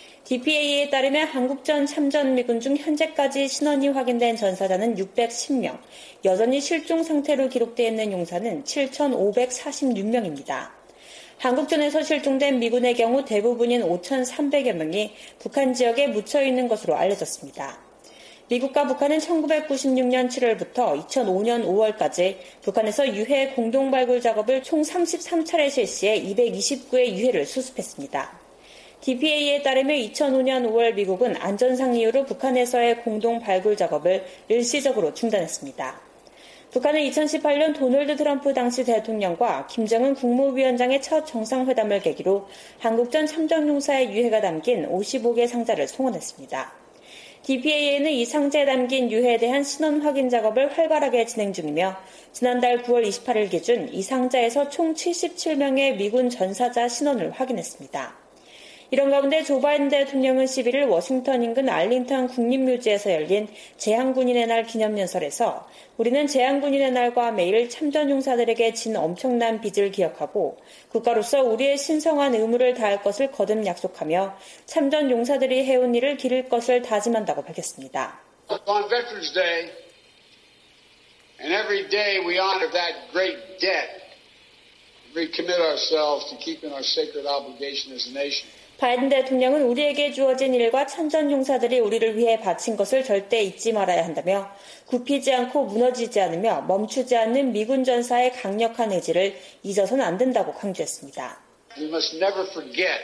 디피에이에 따르면 한국전 참전 미군 중 현재까지 신원이 확인된 전사자는 육백십 명, 여전히 실종 상태로 기록되어 있는 용사는 칠천오백사십육 명입니다. 한국전에서 실종된 미군의 경우 대부분인 오천삼백여 명이 북한 지역에 묻혀 있는 것으로 알려졌습니다. 미국과 북한은 천구백구십육 년 칠월부터 이천오 년 오월까지 북한에서 유해 공동 발굴 작업을 총 삼십삼 차례 실시해 이백이십구 의 유해를 수습했습니다. 디피에이에 따르면 이천오 년 오월 미국은 안전상 이유로 북한에서의 공동 발굴 작업을 일시적으로 중단했습니다. 북한은 이천십팔 년 도널드 트럼프 당시 대통령과 김정은 국무위원장의 첫 정상회담을 계기로 한국전 참전용사의 유해가 담긴 오십오 개 상자를 송환했습니다. 디피에이는 이 상자에 담긴 유해에 대한 신원 확인 작업을 활발하게 진행 중이며 지난달 구월 이십팔일 기준 이 상자에서 총 칠십칠 명의 미군 전사자 신원을 확인했습니다. 이런 가운데 조 바이든 대통령은 십일일 워싱턴 인근 알링턴 국립묘지에서 열린 제향군인의 날 기념연설에서 우리는 제향군인의 날과 매일 참전용사들에게 진 엄청난 빚을 기억하고 국가로서 우리의 신성한 의무를 다할 것을 거듭 약속하며 참전용사들이 해온 일을 기릴 것을 다짐한다고 밝혔습니다.
On Veterans Day, and every day we honor that great debt, we commit ourselves to keeping our sacred obligation as a nation.
바이든 대통령은 우리에게 주어진 일과 참전용사들이 우리를 위해 바친 것을 절대 잊지 말아야 한다며 굽히지 않고 무너지지 않으며 멈추지 않는 미군 전사의 강력한 의지를 잊어서는 안 된다고 강조했습니다.
We must never forget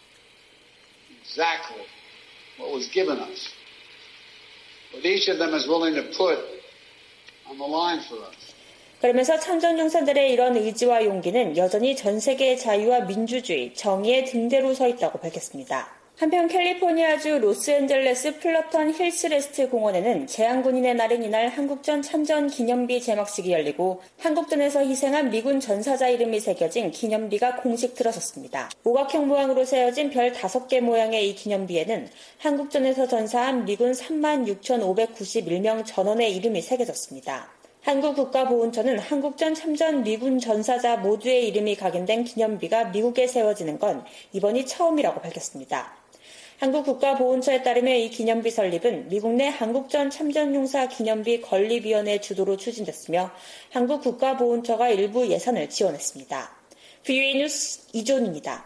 exactly what was given us. What each of them is willing to put on the line for us.
그러면서 참전용사들의 이런 의지와 용기는 여전히 전 세계의 자유와 민주주의, 정의의 등대로 서 있다고 밝혔습니다. 한편 캘리포니아주 로스앤젤레스 플러턴 힐스레스트 공원에는 재향군인의 날인 이날 한국전 참전 기념비 제막식이 열리고 한국전에서 희생한 미군 전사자 이름이 새겨진 기념비가 공식 들어섰습니다. 오각형 모양으로 세워진 별 다섯 개 모양의 이 기념비에는 한국전에서 전사한 미군 삼만 육천오백구십일 명 전원의 이름이 새겨졌습니다. 한국국가보훈처는 한국전 참전 미군 전사자 모두의 이름이 각인된 기념비가 미국에 세워지는 건 이번이 처음이라고 밝혔습니다. 한국국가보훈처에 따르면 이 기념비 설립은 미국 내 한국전 참전용사 기념비 건립위원회 주도로 추진됐으며 한국국가보훈처가 일부 예산을 지원했습니다. 브이오에이 뉴스 이존입니다.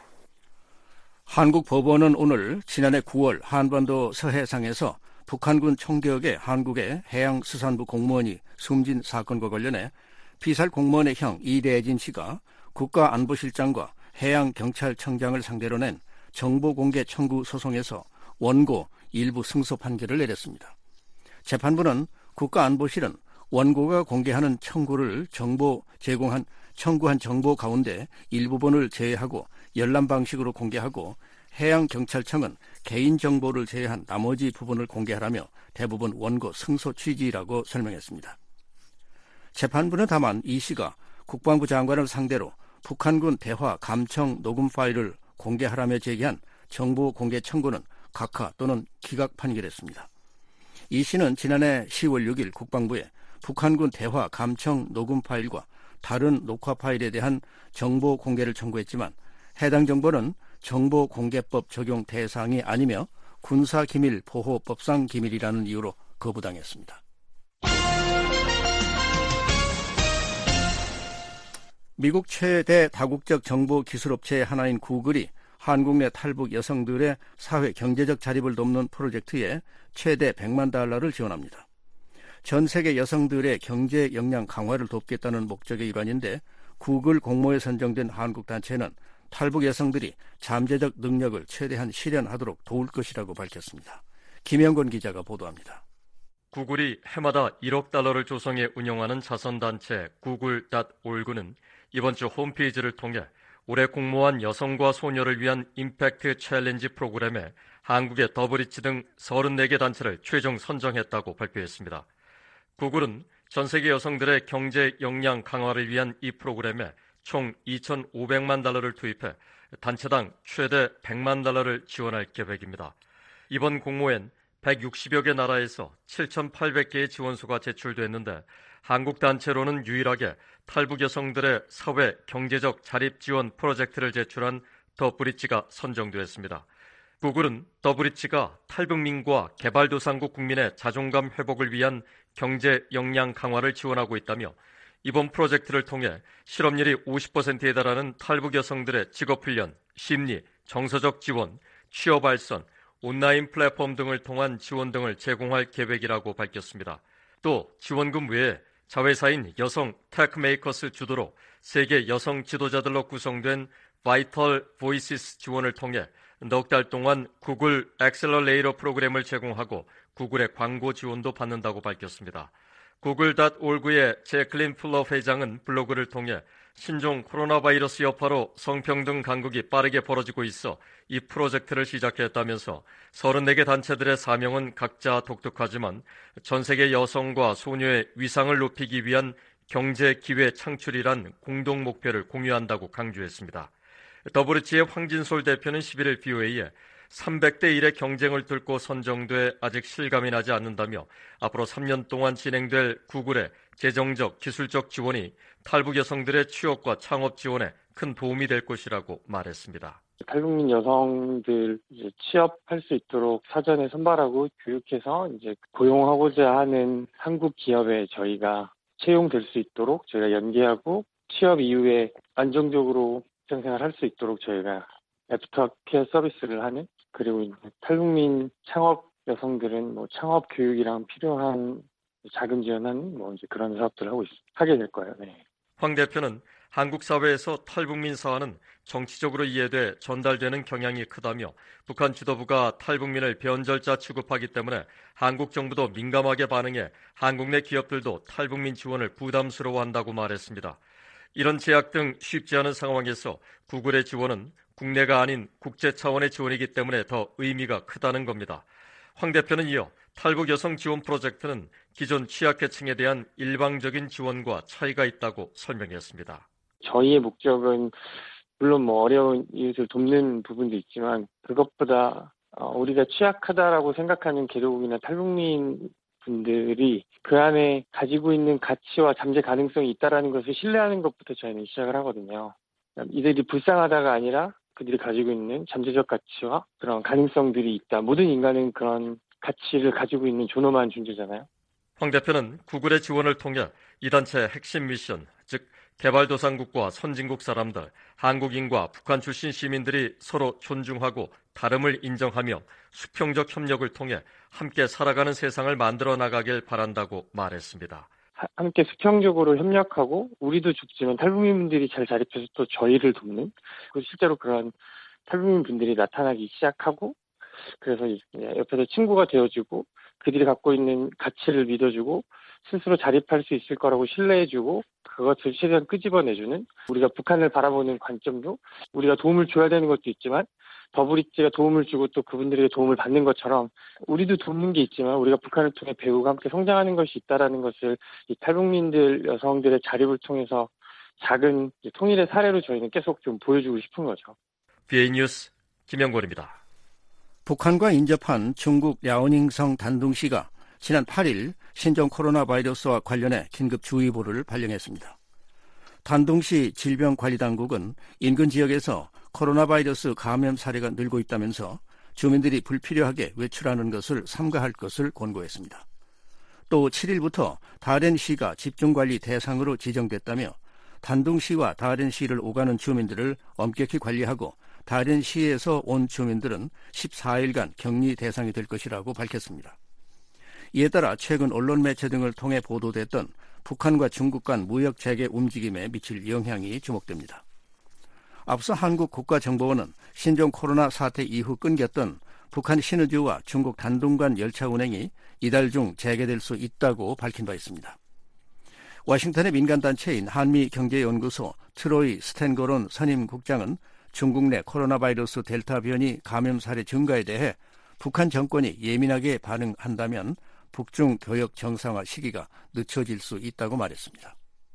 한국 법원은 오늘 지난해 구월 한반도 서해상에서 북한군 총격에 한국의 해양수산부 공무원이 숨진 사건과 관련해 피살 공무원의 형 이대진 씨가 국가안보실장과 해양경찰청장을 상대로 낸 정보공개 청구 소송에서 원고 일부 승소 판결을 내렸습니다. 재판부는 국가안보실은 원고가 공개하는 청구를 정보 제공한 청구한 정보 가운데 일부분을 제외하고 열람 방식으로 공개하고 해양경찰청은 개인정보를 제외한 나머지 부분을 공개하라며 대부분 원고 승소 취지라고 설명했습니다. 재판부는 다만 이 씨가 국방부 장관을 상대로 북한군 대화 감청 녹음 파일을 공개하라며 제기한 정보 공개 청구는 각하 또는 기각 판결했습니다. 이 씨는 지난해 시월 육일 국방부에 북한군 대화 감청 녹음 파일과 다른 녹화 파일에 대한 정보 공개를 청구했지만 해당 정보는 정보공개법 적용 대상이 아니며 군사기밀보호법상 기밀이라는 이유로 거부당했습니다. 미국 최대 다국적 정보기술업체 하나인 구글이 한국 내 탈북 여성들의 사회 경제적 자립을 돕는 프로젝트에 최대 백만 달러를 지원합니다. 전 세계 여성들의 경제 역량 강화를 돕겠다는 목적의 일환인데 구글 공모에 선정된 한국 단체는 탈북 여성들이 잠재적 능력을 최대한 실현하도록 도울 것이라고 밝혔습니다. 김영건 기자가 보도합니다.
구글이 해마다 일억 달러를 조성해 운영하는 자선단체 구글.org는 이번 주 홈페이지를 통해 올해 공모한 여성과 소녀를 위한 임팩트 챌린지 프로그램에 한국의 더브리치 등 서른네 개 단체를 최종 선정했다고 발표했습니다. 구글은 전 세계 여성들의 경제 역량 강화를 위한 이 프로그램에 총 이천오백만 달러를 투입해 단체당 최대 백만 달러를 지원할 계획입니다. 이번 공모엔 백육십여 개 나라에서 칠천팔백 개의 지원서가 제출됐는데 한국 단체로는 유일하게 탈북 여성들의 사회 경제적 자립 지원 프로젝트를 제출한 더브리치가 선정되었습니다. 구글은 더브리치가 탈북민과 개발도상국 국민의 자존감 회복을 위한 경제 역량 강화를 지원하고 있다며 이번 프로젝트를 통해 실업률이 오십 퍼센트에 달하는 탈북 여성들의 직업훈련, 심리, 정서적 지원, 취업 발전, 온라인 플랫폼 등을 통한 지원 등을 제공할 계획이라고 밝혔습니다. 또 지원금 외에 자회사인 여성 테크메이커스 주도로 세계 여성 지도자들로 구성된 바이털 보이시스 지원을 통해 넉 달 동안 구글 엑셀러레이터 프로그램을 제공하고 구글의 광고 지원도 받는다고 밝혔습니다. 구글.org의 제클린 플러 회장은 블로그를 통해 신종 코로나 바이러스 여파로 성평등 간극이 빠르게 벌어지고 있어 이 프로젝트를 시작했다면서 서른네 개 단체들의 사명은 각자 독특하지만 전 세계 여성과 소녀의 위상을 높이기 위한 경제 기회 창출이란 공동 목표를 공유한다고 강조했습니다. 더브리치의 황진솔 대표는 십일일 브이오에이에 삼백 대 일의 경쟁을 뚫고 선정돼 아직 실감이 나지 않는다며 앞으로 삼 년 동안 진행될 구글의 재정적, 기술적 지원이 탈북 여성들의 취업과 창업 지원에 큰 도움이 될 것이라고 말했습니다.
탈북민 여성들 이제 취업할 수 있도록 사전에 선발하고 교육해서 이제 고용하고자 하는 한국 기업에 저희가 채용될 수 있도록 저희가 연계하고 취업 이후에 안정적으로 직장생활 할 수 있도록 저희가 애프터케어 서비스를 하는, 그리고 이제 탈북민 창업 여성들은 뭐 창업 교육이랑 필요한 자금 지원하는 뭐 이제 그런 사업들을 하고 있, 하게 될 거예요. 네.
황 대표는 한국 사회에서 탈북민 사안은 정치적으로 이해돼 전달되는 경향이 크다며 북한 지도부가 탈북민을 변절자 취급하기 때문에 한국 정부도 민감하게 반응해 한국 내 기업들도 탈북민 지원을 부담스러워한다고 말했습니다. 이런 제약 등 쉽지 않은 상황에서 구글의 지원은 국내가 아닌 국제 차원의 지원이기 때문에 더 의미가 크다는 겁니다. 황 대표는 이어 탈북 여성 지원 프로젝트는 기존 취약계층에 대한 일방적인 지원과 차이가 있다고 설명했습니다.
저희의 목적은 물론 뭐 어려운 이웃을 돕는 부분도 있지만 그것보다 우리가 취약하다라고 생각하는 개도국이나 탈북민 분들이 그 안에 가지고 있는 가치와 잠재 가능성이 있다라는 것을 신뢰하는 것부터 저희는 시작을 하거든요. 이들이 불쌍하다가 아니라 그들이 가지고 있는 잠재적 가치와 그런 가능성들이 있다. 모든 인간은 그런 가치를 가지고 있는 존엄한 존재잖아요.
황 대표는 구글의 지원을 통해 이 단체의 핵심 미션, 즉 개발도상국과 선진국 사람들, 한국인과 북한 출신 시민들이 서로 존중하고 다름을 인정하며 수평적 협력을 통해 함께 살아가는 세상을 만들어 나가길 바란다고 말했습니다.
함께 수평적으로 협력하고 우리도 죽지만 탈북민분들이 잘 자립해서 또 저희를 돕는, 그리고 실제로 그런 탈북민분들이 나타나기 시작하고, 그래서 옆에서 친구가 되어주고 그들이 갖고 있는 가치를 믿어주고 스스로 자립할 수 있을 거라고 신뢰해주고 그것을 최대한 끄집어내주는, 우리가 북한을 바라보는 관점도 우리가 도움을 줘야 되는 것도 있지만 더블이지가 도움을 주고 또 그분들에게 도움을 받는 것처럼 우리도 돕는 게 있지만 우리가 북한을 통해 배우고 함께 성장하는 것이 있다라는 것을 이 탈북민들 여성들의 자립을 통해서 작은 통일의 사례로 저희는 계속 좀 보여주고 싶은 거죠.
비에이 뉴스 김영권입니다.
북한과 인접한 중국 랴오닝성 단둥시가 지난 팔 일 신종 코로나 바이러스와 관련해 긴급주의보를 발령했습니다. 단둥시 질병관리당국은 인근 지역에서 코로나 바이러스 감염 사례가 늘고 있다면서 주민들이 불필요하게 외출하는 것을 삼가할 것을 권고했습니다. 또 칠 일부터 다롄시가 집중관리 대상으로 지정됐다며 단둥시와 다롄시를 오가는 주민들을 엄격히 관리하고 다롄시에서 온 주민들은 십사 일간 격리 대상이 될 것이라고 밝혔습니다. 이에 따라 최근 언론 매체 등을 통해 보도됐던 북한과 중국 간 무역 재개 움직임에 미칠 영향이 주목됩니다. 앞서 한국 국가정보원은 신종 코로나 사태 이후 끊겼던 북한 신의주와 중국 단둥 간 열차 운행이 이달 중 재개될 수 있다고 밝힌 바 있습니다. 워싱턴의 민간단체인 한미경제연구소 트로이 스탠거론 선임국장은 중국 내 코로나 바이러스 델타 변이 감염 사례 증가에 대해 북한 정권이 예민하게 반응한다면 북중 교역 정상화 시기가 늦춰질 수 있다고 말했습니다.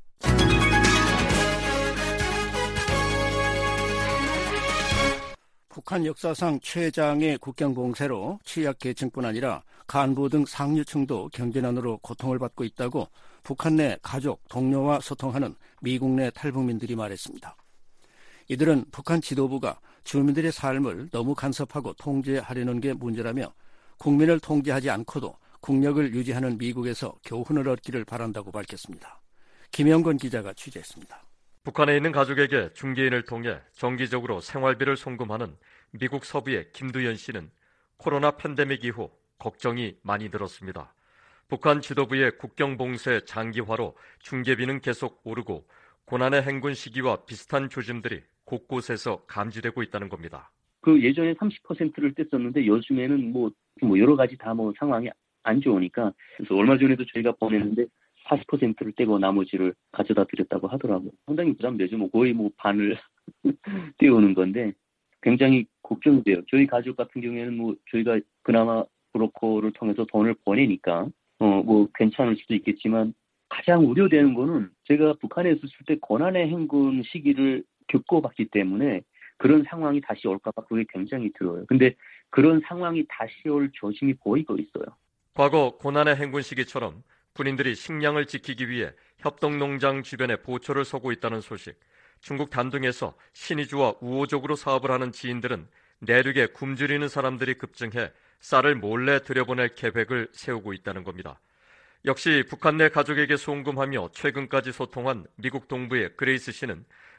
북한 역사상 최장의 국경 봉쇄로 취약계층뿐 아니라 간부 등 상류층도 경제난으로 고통을 받고 있다고 북한 내 가족, 동료와 소통하는 미국 내 탈북민들이 말했습니다. 이들은 북한 지도부가 주민들의 삶을 너무 간섭하고 통제하려는 게 문제라며 국민을 통제하지 않고도 국력을 유지하는 미국에서 교훈을 얻기를 바란다고 밝혔습니다. 김영건 기자가 취재했습니다.
북한에 있는 가족에게 중개인을 통해 정기적으로 생활비를 송금하는 미국 서부의 김두연 씨는 코로나 팬데믹 이후 걱정이 많이 들었습니다. 북한 지도부의 국경 봉쇄 장기화로 중개비는 계속 오르고 고난의 행군 시기와 비슷한 조짐들이 곳곳에서 감지되고 있다는 겁니다.
그 예전에 삼십 퍼센트를 뗐었는데 요즘에는 뭐, 뭐 여러 가지 다 뭐 상황이 안 좋으니까 그래서 얼마 전에도 저희가 보냈는데 사십 퍼센트를 떼고 나머지를 가져다 드렸다고 하더라고요. 상당히 부담되죠. 뭐 거의 뭐 반을 떼우는 건데 굉장히 걱정이 돼요. 저희 가족 같은 경우에는 뭐 저희가 그나마 브로커를 통해서 돈을 보내니까 어 뭐 괜찮을 수도 있겠지만 가장 우려되는 거는 제가 북한에 있었을 때 고난의 행군 시기를 겪어봤기 때문에 그런 상황이 다시 올까 봐 그게 굉장히 들어요. 근데 그런 상황이 다시 올 조짐이 보이고 있어요.
과거 고난의 행군 시기처럼 군인들이 식량을 지키기 위해 협동농장 주변에 보초를 서고 있다는 소식, 중국 단둥에서 신의주와 우호적으로 사업을 하는 지인들은 내륙에 굶주리는 사람들이 급증해 쌀을 몰래 들여보낼 계획을 세우고 있다는 겁니다. 역시 북한 내 가족에게 송금하며 최근까지 소통한 미국 동부의 그레이스 씨는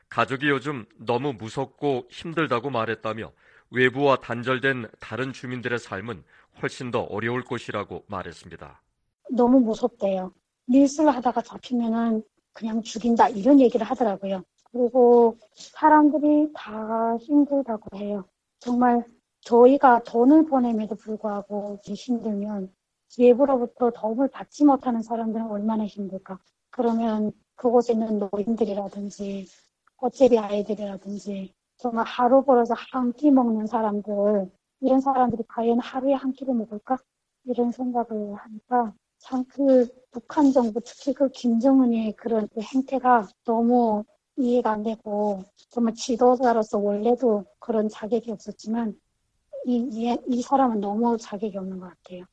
가족이 요즘 너무 무섭고 힘들다고 말했다며 외부와 단절된 다른 주민들의 삶은 훨씬 더 어려울 것이라고 말했습니다.
너무 무섭대요. 밀수를 하다가 잡히면은 그냥 죽인다 이런 얘기를 하더라고요. 그리고 사람들이 다 힘들다고 해요. 정말 저희가 돈을 보냄에도 불구하고 힘들면 외부로부터 도움을 받지 못하는 사람들은 얼마나 힘들까. 그러면 그곳에 있는 노인들이라든지 어째비 아이들이라든지 정말 하루 벌어서 한 끼 먹는 사람들, 이런 사람들이 과연 하루에 한 끼를 먹을까? 이런 생각을 하니까 참 그 북한 정부, 특히 그 김정은의 그런 그 행태가 너무 이해가 안 되고, 정말 지도자로서 원래도 그런 자격이 없었지만 이, 이, 이 사람은 너무 자격이 없는 것 같아요.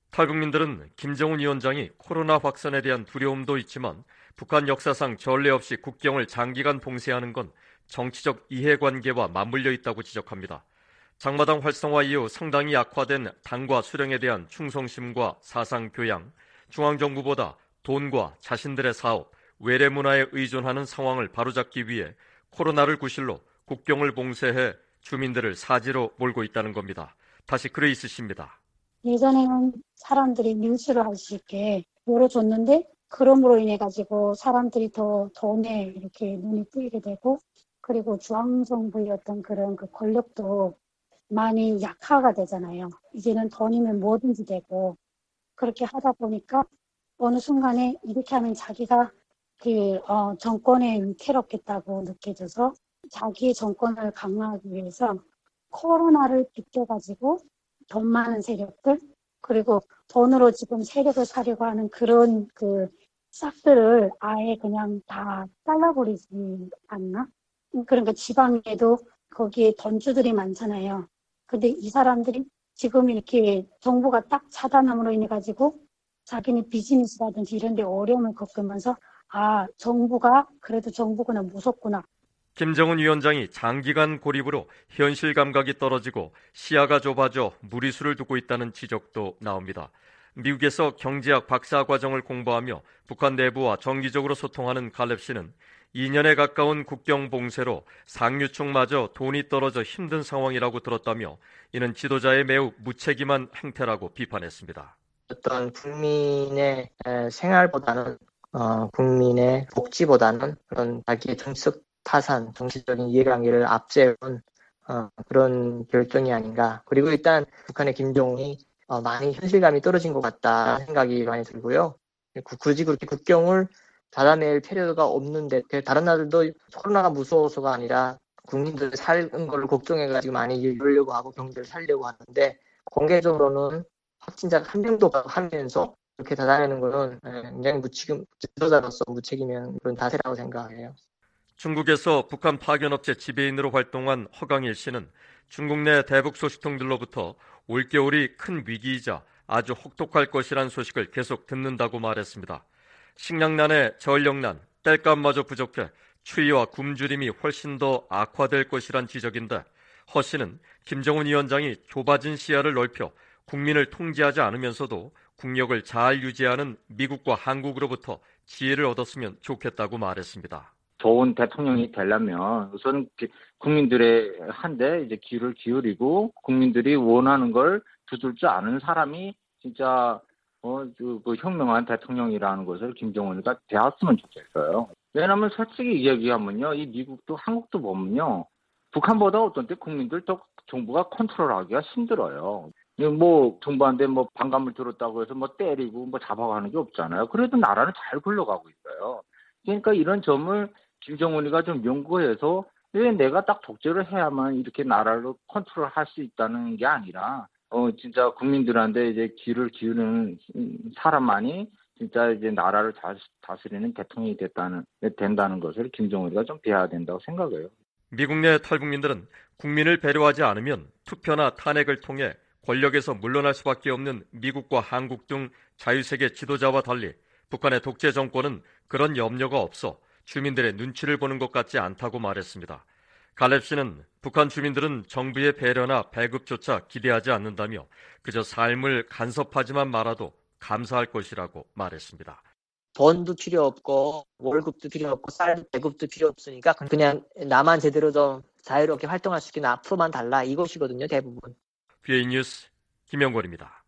탈북민들은 김정은 위원장이 코로나 확산에 대한 두려움도 있지만 북한 역사상 전례 없이 국경을 장기간 봉쇄하는 건 정치적 이해관계와 맞물려 있다고 지적합니다. 장마당 활성화 이후 상당히 약화된 당과 수령에 대한 충성심과 사상 교양, 중앙정부보다 돈과 자신들의 사업, 외래 문화에 의존하는 상황을 바로잡기 위해 코로나를 구실로 국경을 봉쇄해 주민들을 사지로 몰고 있다는 겁니다. 다시 글에 있으십니다.
예전에는 사람들이 밀수를 할 수 있게 열어줬는데 그럼으로 인해 가지고 사람들이 더 돈에 이렇게 눈이 뜨이게 되고, 그리고 중앙정부의 어떤 그런 그 권력도 많이 약화가 되잖아요. 이제는 돈이면 뭐든지 되고, 그렇게 하다 보니까 어느 순간에 이렇게 하면 자기가 그 어, 정권에 위태롭겠다고 느껴져서 자기의 정권을 강화하기 위해서 코로나를 빗대가지고 돈 많은 세력들, 그리고 돈으로 지금 세력을 사려고 하는 그런 그 싹들을 아예 그냥 다 잘라버리지 않나? 그러니까 지방에도 거기에 돈주들이 많잖아요. 근데 이 사람들이 지금 이렇게 정부가 딱 차단함으로 인해 가지고 자기는 비즈니스라든지 이런 데 어려움을 겪으면서 아, 정부가 그래도 정부구나, 무섭구나.
김정은 위원장이 장기간 고립으로 현실 감각이 떨어지고 시야가 좁아져 무리수를 두고 있다는 지적도 나옵니다. 미국에서 경제학 박사 과정을 공부하며 북한 내부와 정기적으로 소통하는 갈렙 씨는 이 년에 가까운 국경 봉쇄로 상류층마저 돈이 떨어져 힘든 상황이라고 들었다며 이는 지도자의 매우 무책임한 행태라고 비판했습니다.
어떤 국민의 생활보다는 어, 국민의 복지보다는 그런 자기의 정치적 타산, 정치적인 이해관계를 앞세운 어, 그런 결정이 아닌가. 그리고 일단 북한의 김정은이 어, 많이 현실감이 떨어진 것 같다는 생각이 많이 들고요. 굳이 그렇게 국경을 닫아낼 필요가 없는데, 다른 나라들도 코로나가 무서워서가 아니라 국민들 사는 걸 걱정해가지고 많이 열려고 하고 경제를 살려고 하는데, 공개적으로는 확진자가 한 명도 하면서 그렇게 닫아내는 것은 굉장히 무책임, 지도자로서 무책임한 그런 자세라고 생각해요.
중국에서 북한 파견업체 지배인으로 활동한 허강일 씨는 중국 내 대북 소식통들로부터 올겨울이 큰 위기이자 아주 혹독할 것이란 소식을 계속 듣는다고 말했습니다. 식량난에 전력난, 땔감마저 부족해 추위와 굶주림이 훨씬 더 악화될 것이란 지적인데, 허 씨는 김정은 위원장이 좁아진 시야를 넓혀 국민을 통제하지 않으면서도 국력을 잘 유지하는 미국과 한국으로부터 지혜를 얻었으면 좋겠다고 말했습니다.
좋은 대통령이 되려면 우선 국민들의 한데 이제 귀를 기울이고 국민들이 원하는 걸 두들지 않은 사람이 진짜 어, 그, 그 혁명한 대통령이라는 것을 김정은이가 되었으면 좋겠어요. 왜냐하면 솔직히 이야기하면요, 이 미국도 한국도 보면요, 북한보다 어떤 때 국민들 더 정부가 컨트롤하기가 힘들어요. 뭐 정부한테 뭐 반감을 들었다고 해서 뭐 때리고 뭐 잡아가는 게 없잖아요. 그래도 나라는 잘 굴러가고 있어요. 그러니까 이런 점을 김정은이가 좀 연구해서 왜 내가 딱 독재를 해야만 이렇게 나라를 컨트롤할 수 있다는 게 아니라 어 진짜 국민들한테 이제 귀를 기울이는 사람만이 진짜 이제 나라를 다스리는 대통령이 됐다는 된다는 것을 김정은이가 좀 배워야 된다고 생각해요.
미국 내 탈북민들은 국민을 배려하지 않으면 투표나 탄핵을 통해 권력에서 물러날 수밖에 없는 미국과 한국 등 자유세계 지도자와 달리 북한의 독재 정권은 그런 염려가 없어 주민들의 눈치를 보는 것 같지 않다고 말했습니다. 갈렙 씨는 북한 주민들은 정부의 배려나 배급조차 기대하지 않는다며 그저 삶을 간섭하지만 말아도 감사할 것이라고 말했습니다.
돈도 필요 없고 월급도 필요 없고 쌀 배급도 필요 없으니까 그냥 나만 제대로 좀 자유롭게 활동할 수 있게 앞으로만 달라 이것이거든요, 대부분.
비에이 뉴스 김영권입니다.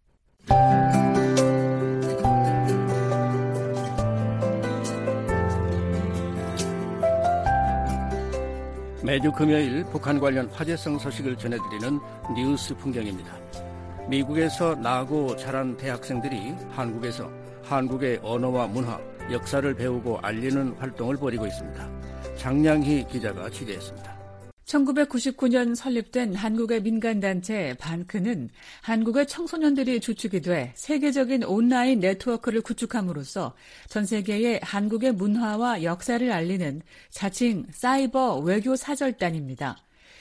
매주 금요일 북한 관련 화제성 소식을 전해드리는 뉴스 풍경입니다. 미국에서 나고 자란 대학생들이 한국에서 한국의 언어와 문화, 역사를 배우고 알리는 활동을 벌이고 있습니다. 장량희 기자가 취재했습니다.
천구백구십구 년 설립된 한국의 민간단체 반크는 한국의 청소년들이 주축이 돼 세계적인 온라인 네트워크를 구축함으로써 전 세계에 한국의 문화와 역사를 알리는 자칭 사이버 외교 사절단입니다.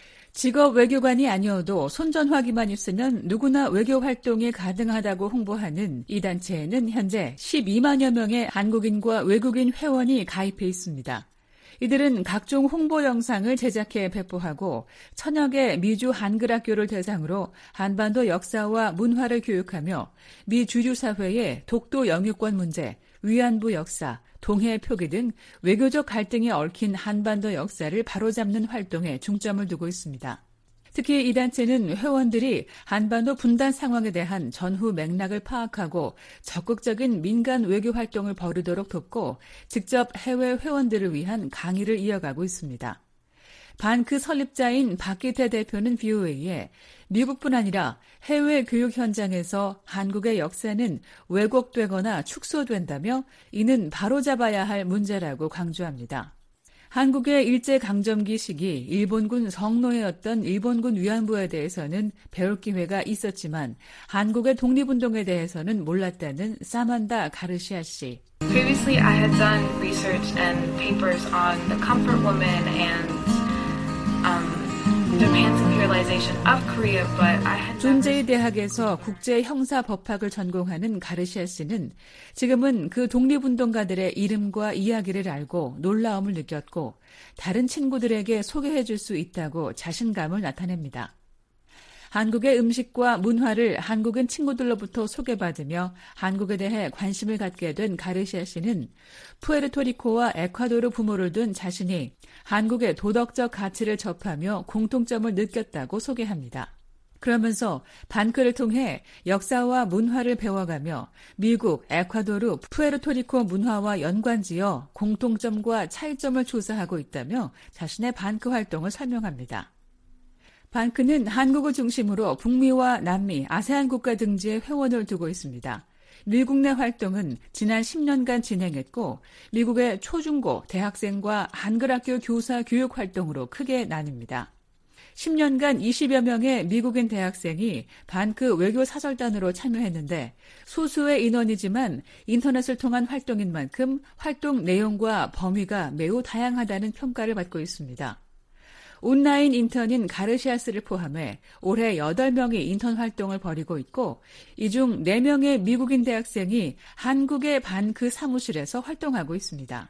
직업 외교관이 아니어도 손전화기만 있으면 누구나 외교 활동이 가능하다고 홍보하는 이 단체에는 현재 십이만여 명의 한국인과 외국인 회원이 가입해 있습니다. 이들은 각종 홍보 영상을 제작해 배포하고 천여 개 미주 한글학교를 대상으로 한반도 역사와 문화를 교육하며 미 주류사회의 독도 영유권 문제, 위안부 역사, 동해 표기 등 외교적 갈등이 얽힌 한반도 역사를 바로잡는 활동에 중점을 두고 있습니다. 특히 이 단체는 회원들이 한반도 분단 상황에 대한 전후 맥락을 파악하고 적극적인 민간 외교 활동을 벌이도록 돕고 직접 해외 회원들을 위한 강의를 이어가고 있습니다. 반크 설립자인 박기태 대표는 비오에이에 미국뿐 아니라 해외 교육 현장에서 한국의 역사는 왜곡되거나 축소된다며 이는 바로잡아야 할 문제라고 강조합니다. 한국의 일제강점기 시기 일본군 성노예였던 일본군 위안부에 대해서는 배울 기회가 있었지만 한국의 독립운동에 대해서는 몰랐다는 사만다 가르시아 씨.
Previously, I had done research and papers on the comfort woman and um, Japan's imperialization of Korea, but I had
존제이 대학에서 국제 형사 법학을 전공하는 가르시아 씨는 지금은 그 독립운동가들의 이름과 이야기를 알고 놀라움을 느꼈고 다른 친구들에게 소개해 줄 수 있다고 자신감을 나타냅니다. 한국의 음식과 문화를 한국인 친구들로부터 소개받으며 한국에 대해 관심을 갖게 된 가르시아 씨는 푸에르토리코와 에콰도르 부모를 둔 자신이 한국의 도덕적 가치를 접하며 공통점을 느꼈다고 소개합니다. 그러면서 반크를 통해 역사와 문화를 배워가며 미국, 에콰도르, 푸에르토리코 문화와 연관지어 공통점과 차이점을 조사하고 있다며 자신의 반크 활동을 설명합니다. 반크는 한국을 중심으로 북미와 남미, 아세안 국가 등지에 회원을 두고 있습니다. 미국 내 활동은 지난 십 년간 진행했고 미국의 초중고, 대학생과 한글학교 교사 교육 활동으로 크게 나뉩니다. 십 년간 이십여 명의 미국인 대학생이 반크 외교 사절단으로 참여했는데 소수의 인원이지만 인터넷을 통한 활동인 만큼 활동 내용과 범위가 매우 다양하다는 평가를 받고 있습니다. 온라인 인턴인 가르시아스를 포함해 올해 여덟 명이 인턴 활동을 벌이고 있고 이 중 네 명의 미국인 대학생이 한국의 반크 사무실에서 활동하고 있습니다.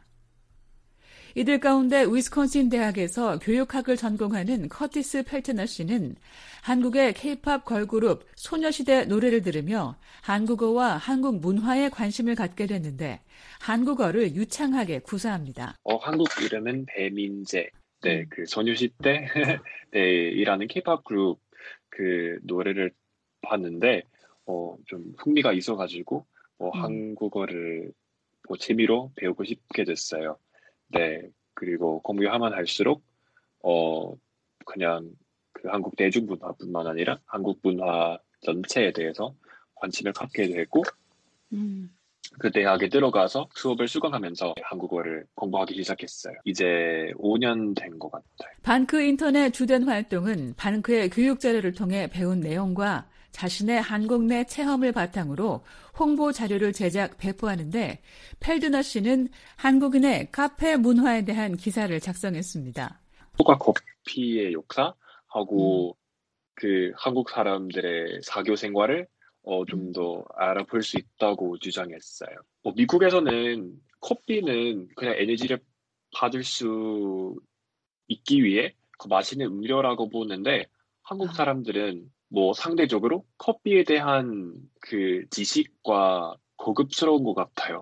이들 가운데 위스콘신 대학에서 교육학을 전공하는 커티스 펠트너 씨는 한국의 케이팝 걸그룹 소녀시대 노래를 들으며 한국어와 한국 문화에 관심을 갖게 됐는데 한국어를 유창하게 구사합니다.
어, 한국 이름은 배민재. 네, 그 소녀시대 네, 이라는 케이팝 그룹 그 노래를 봤는데 어, 좀 흥미가 있어가지고 어, 음. 한국어를 뭐 재미로 배우고 싶게 됐어요. 네, 그리고 공부하면 할수록 어 그냥 그 한국 대중문화뿐만 아니라 한국 문화 전체에 대해서 관심을 갖게 되고 음. 그 대학에 들어가서 수업을 수강하면서 한국어를 공부하기 시작했어요. 이제 오 년 된 것 같아요.
반크 인터넷 주된 활동은 반크의 교육 자료를 통해 배운 내용과 자신의 한국 내 체험을 바탕으로 홍보 자료를 제작, 배포하는데 펠드너 씨는 한국인의 카페 문화에 대한 기사를 작성했습니다.
코카 커피의 역사하고 음. 그 한국 사람들의 사교 생활을 어, 좀 더 알아볼 수 있다고 주장했어요. 뭐 미국에서는 커피는 그냥 에너지를 받을 수 있기 위해 그 마시는 음료라고 보는데 한국 사람들은 뭐 상대적으로 커피에 대한 그 지식과 고급스러운 것 같아요.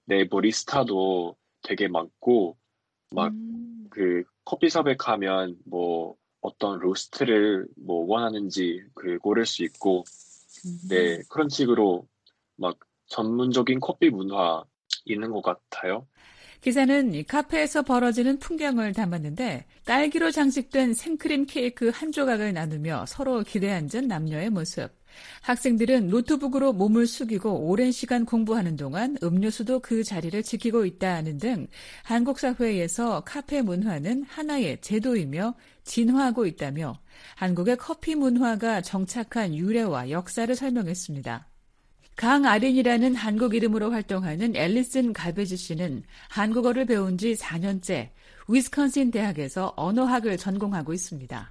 네, 바리스타도 되게 많고, 막,
음.
그, 커피숍에 가면, 뭐, 어떤 로스트를 뭐 원하는지, 그, 고를 수 있고, 네, 그런 식으로, 막, 전문적인 커피 문화 있는 것 같아요.
기사는 카페에서 벌어지는 풍경을 담았는데 딸기로 장식된 생크림 케이크 한 조각을 나누며 서로 기대앉은 남녀의 모습. 학생들은 노트북으로 몸을 숙이고 오랜 시간 공부하는 동안 음료수도 그 자리를 지키고 있다는 등 한국 사회에서 카페 문화는 하나의 제도이며 진화하고 있다며 한국의 커피 문화가 정착한 유래와 역사를 설명했습니다. 강아린이라는 한국 이름으로 활동하는 앨리슨 갈베지 씨는 한국어를 배운 지 사 년째 위스콘신 대학에서 언어학을 전공하고 있습니다.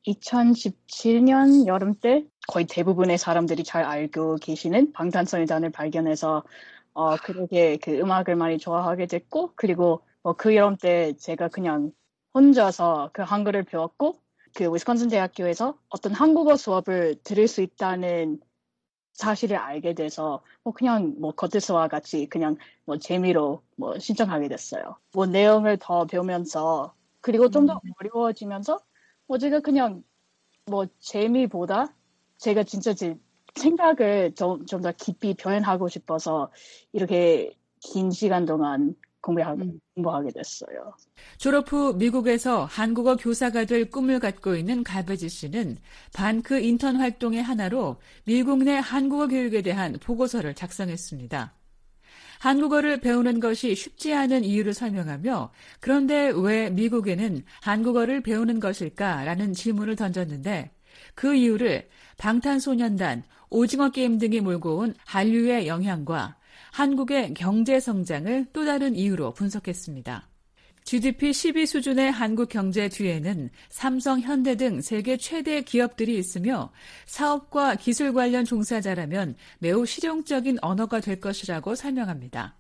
이천십칠 년 여름 때 거의 대부분의 사람들이 잘 알고 계시는 방탄소년단을 발견해서 어, 그렇게 그 음악을 많이 좋아하게 됐고, 그리고 뭐 그 여름 때 제가 그냥 혼자서 그 한글을 배웠고, 그 위스콘신 대학교에서 어떤 한국어 수업을 들을 수 있다는 사실을 알게 돼서 뭐 그냥 뭐 겉에서와 같이 그냥 뭐 재미로 뭐 신청하게 됐어요. 뭐 내용을 더 배우면서 그리고 좀 더 어려워지면서 뭐 제가 그냥 뭐 재미보다 제가 진짜 제 생각을 좀 좀 더 깊이 표현하고 싶어서 이렇게 긴 시간 동안 공부하게, 음. 공부하게 됐어요.
졸업 후 미국에서 한국어 교사가 될 꿈을 갖고 있는 갈베지 씨는 반크 인턴 활동의 하나로 미국 내 한국어 교육에 대한 보고서를 작성했습니다. 한국어를 배우는 것이 쉽지 않은 이유를 설명하며 그런데 왜 미국에는 한국어를 배우는 것일까라는 질문을 던졌는데 그 이유를 방탄소년단, 오징어 게임 등이 몰고 온 한류의 영향과 한국의 경제 성장을 또 다른 이유로 분석했습니다. 지디피 십위 수준의 한국 경제 뒤에는 삼성, 현대 등 세계 최대 기업들이 있으며 사업과 기술 관련 종사자라면 매우 실용적인 언어가 될 것이라고 설명합니다.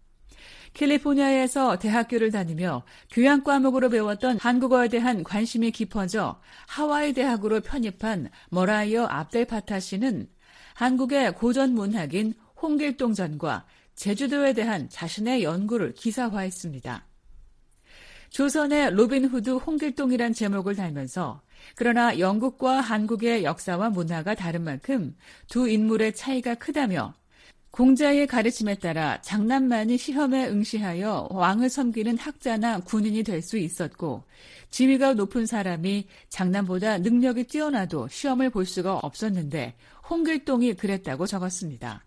캘리포니아에서 대학교를 다니며 교양 과목으로 배웠던 한국어에 대한 관심이 깊어져 하와이 대학으로 편입한 머라이어 압델파타 씨는 한국의 고전 문학인 홍길동전과 제주도에 대한 자신의 연구를 기사화했습니다. 조선의 로빈후드 홍길동이란 제목을 달면서 그러나 영국과 한국의 역사와 문화가 다른 만큼 두 인물의 차이가 크다며 공자의 가르침에 따라 장남만이 시험에 응시하여 왕을 섬기는 학자나 군인이 될 수 있었고 지위가 높은 사람이 장남보다 능력이 뛰어나도 시험을 볼 수가 없었는데 홍길동이 그랬다고 적었습니다.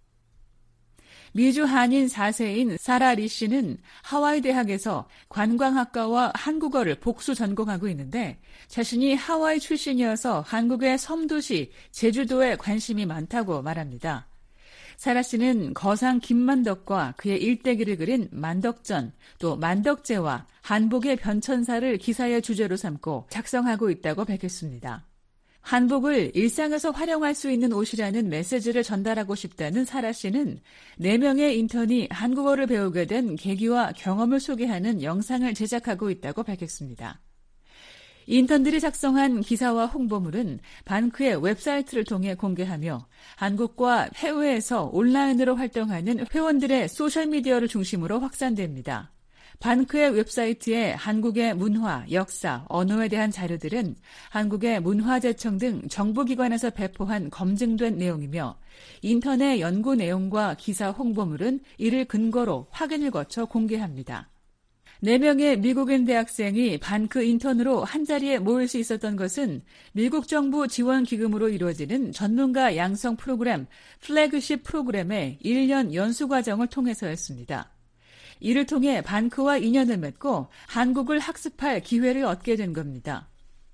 미주 한인 사 세인 사라 리 씨는 하와이 대학에서 관광학과와 한국어를 복수 전공하고 있는데 자신이 하와이 출신이어서 한국의 섬도시 제주도에 관심이 많다고 말합니다. 사라 씨는 거상 김만덕과 그의 일대기를 그린 만덕전, 또 만덕제와 한복의 변천사를 기사의 주제로 삼고 작성하고 있다고 밝혔습니다. 한복을 일상에서 활용할 수 있는 옷이라는 메시지를 전달하고 싶다는 사라 씨는 네 명의 인턴이 한국어를 배우게 된 계기와 경험을 소개하는 영상을 제작하고 있다고 밝혔습니다. 인턴들이 작성한 기사와 홍보물은 반크의 웹사이트를 통해 공개하며 한국과 해외에서 온라인으로 활동하는 회원들의 소셜미디어를 중심으로 확산됩니다. 반크의 웹사이트에 한국의 문화, 역사, 언어에 대한 자료들은 한국의 문화재청 등 정부기관에서 배포한 검증된 내용이며 인터넷 연구 내용과 기사 홍보물은 이를 근거로 확인을 거쳐 공개합니다. 네 명의 미국인 대학생이 반크 인턴으로 한자리에 모일 수 있었던 것은 미국 정부 지원 기금으로 이루어지는 전문가 양성 프로그램 플래그십 프로그램의 일 년 연수 과정을 통해서였습니다. 이를 통해 반크와 인연을 맺고 한국을 학습할 기회를 얻게 된 겁니다.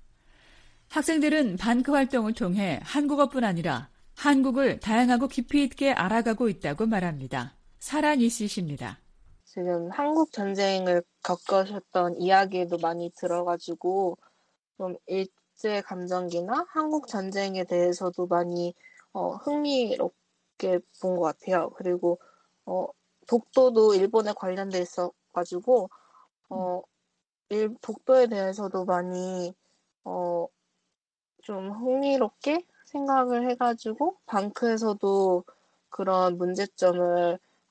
학생들은 반크 활동을 통해 한국어뿐 아니라 한국을 다양하고 깊이 있게 알아가고 있다고 말합니다. 사라 니시 씨입니다.
지금 한국 전쟁을 겪으셨던 이야기도 많이 들어가지고 좀 일제 감정기나 한국 전쟁에 대해서도 많이 어, 흥미롭게 본 것 같아요. 그리고 어, 독도도 일본에 관련돼 있어가지고 어, 일, 독도에 대해서도 많이 어, 좀 흥미롭게 생각을 해가지고 방크에서도 그런 문제점을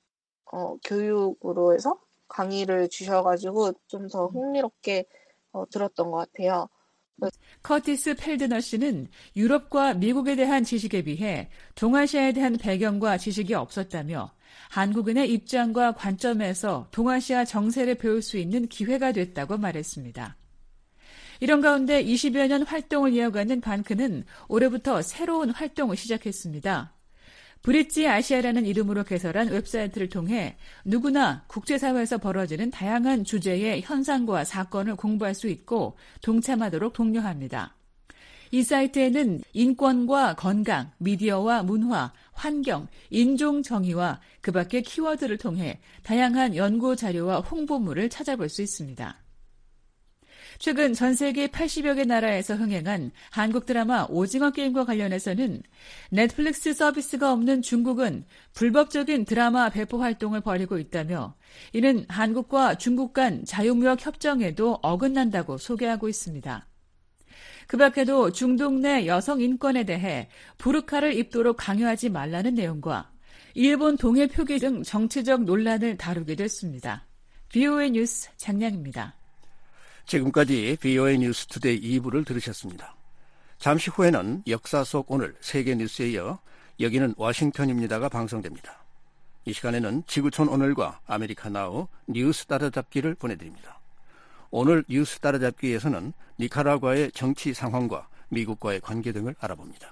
어, 교육으로 해서 강의를 주셔가지고 좀 더 흥미롭게 어, 들었던 것 같아요.
커티스 펠드너 씨는 유럽과 미국에 대한 지식에 비해 동아시아에 대한 배경과 지식이 없었다며 한국인의 입장과 관점에서 동아시아 정세를 배울 수 있는 기회가 됐다고 말했습니다. 이런 가운데 이십여 년 활동을 이어가는 반크는 올해부터 새로운 활동을 시작했습니다. 브릿지 아시아라는 이름으로 개설한 웹사이트를 통해 누구나 국제사회에서 벌어지는 다양한 주제의 현상과 사건을 공부할 수 있고 동참하도록 독려합니다. 이 사이트에는 인권과 건강, 미디어와 문화, 환경, 인종 정의와 그 밖의 키워드를 통해 다양한 연구 자료와 홍보물을 찾아볼 수 있습니다. 최근 전 세계 팔십여 개 나라에서 흥행한 한국 드라마 오징어 게임과 관련해서는 넷플릭스 서비스가 없는 중국은 불법적인 드라마 배포 활동을 벌이고 있다며 이는 한국과 중국 간 자유무역 협정에도 어긋난다고 소개하고 있습니다. 그 밖에도 중동 내 여성 인권에 대해 부르카를 입도록 강요하지 말라는 내용과 일본 동해 표기 등 정치적 논란을 다루기도 했습니다. 브이오에이 뉴스 장량입니다.
지금까지 브이오에이 뉴스 투데이 이 부를 들으셨습니다. 잠시 후에는 역사 속 오늘 세계 뉴스에 이어 여기는 워싱턴입니다가 방송됩니다. 이 시간에는 지구촌 오늘과 아메리카 나우 뉴스 따라잡기를 보내드립니다. 오늘 뉴스 따라잡기에서는 니카라과의 정치 상황과 미국과의 관계 등을 알아봅니다.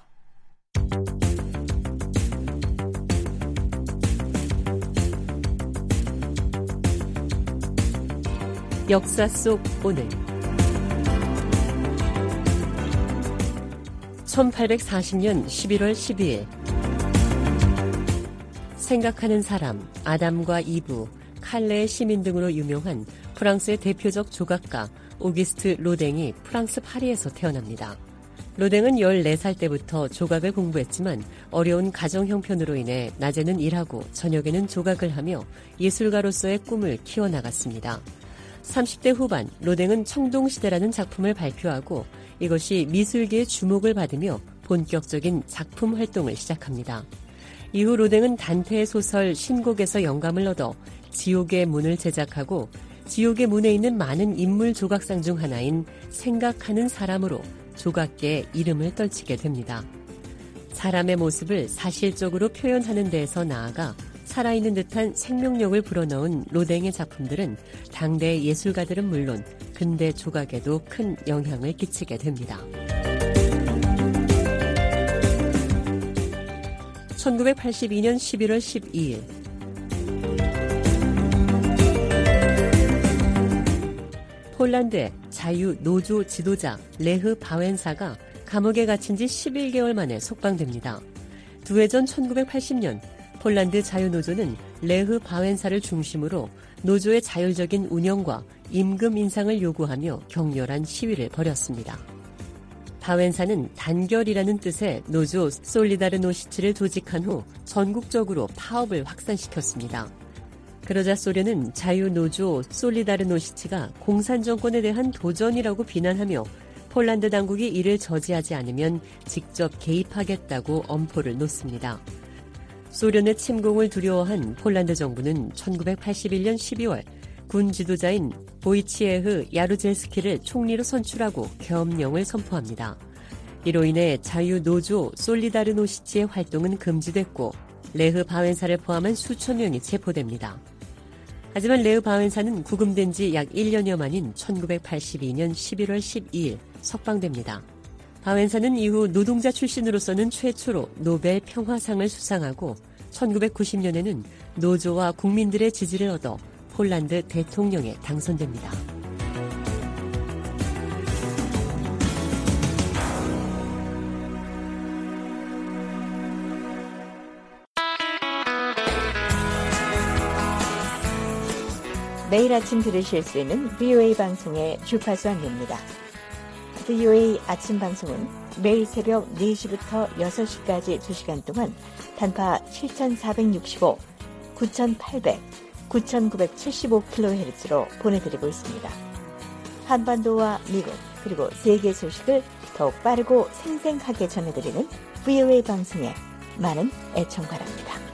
역사 속 오늘 천팔백사십 년 십일월 십이일 생각하는 사람, 아담과 이브, 칼레의 시민 등으로 유명한 프랑스의 대표적 조각가 오기스트 로댕이 프랑스 파리에서 태어납니다. 로댕은 열네 살 때부터 조각을 공부했지만 어려운 가정 형편으로 인해 낮에는 일하고 저녁에는 조각을 하며 예술가로서의 꿈을 키워나갔습니다. 삼십 대 후반 로댕은 청동시대라는 작품을 발표하고 이것이 미술계의 주목을 받으며 본격적인 작품 활동을 시작합니다. 이후 로댕은 단테의 소설 신곡에서 영감을 얻어 지옥의 문을 제작하고 지옥의 문에 있는 많은 인물 조각상 중 하나인 생각하는 사람으로 조각계의 이름을 떨치게 됩니다. 사람의 모습을 사실적으로 표현하는 데에서 나아가 살아있는 듯한 생명력을 불어넣은 로댕의 작품들은 당대 예술가들은 물론 근대 조각에도 큰 영향을 끼치게 됩니다. 천구백팔십이 년 십일월 십이일 폴란드의 자유노조 지도자 레흐 바웬사가 감옥에 갇힌 지 십일 개월 만에 석방됩니다. 두 해 전 천구백팔십 년 폴란드 자유노조는 레흐 바웬사를 중심으로 노조의 자율적인 운영과 임금 인상을 요구하며 격렬한 시위를 벌였습니다. 바웬사는 단결이라는 뜻의 노조 솔리다르노시츠를 조직한 후 전국적으로 파업을 확산시켰습니다. 그러자 소련은 자유노조 솔리다르노시츠가 공산정권에 대한 도전이라고 비난하며 폴란드 당국이 이를 저지하지 않으면 직접 개입하겠다고 엄포를 놓습니다. 소련의 침공을 두려워한 폴란드 정부는 천구백팔십일 년 십이월 군 지도자인 보이치에흐 야루젤스키를 총리로 선출하고 계엄령을 선포합니다. 이로 인해 자유노조 솔리다르노시츠의 활동은 금지됐고 레흐 바웬사를 포함한 수천 명이 체포됩니다. 하지만 레흐 바웬사는 구금된 지 약 일 년여 만인 천구백팔십이 년 십일월 십이일 석방됩니다. 바웬사는 이후 노동자 출신으로서는 최초로 노벨 평화상을 수상하고 천구백구십 년에는 노조와 국민들의 지지를 얻어 폴란드 대통령에 당선됩니다.
매일 아침 들으실 수 있는 브이오에이 방송의 주파수 안내입니다. 브이오에이 아침 방송은 매일 새벽 네 시부터 여섯 시까지 두 시간 동안 단파 칠천사백육십오, 구천팔백, 구천구백칠십오 킬로헤르츠로 보내드리고 있습니다. 한반도와 미국 그리고 세계 소식을 더욱 빠르고 생생하게 전해드리는 브이오에이 방송에 많은 애청 바랍니다.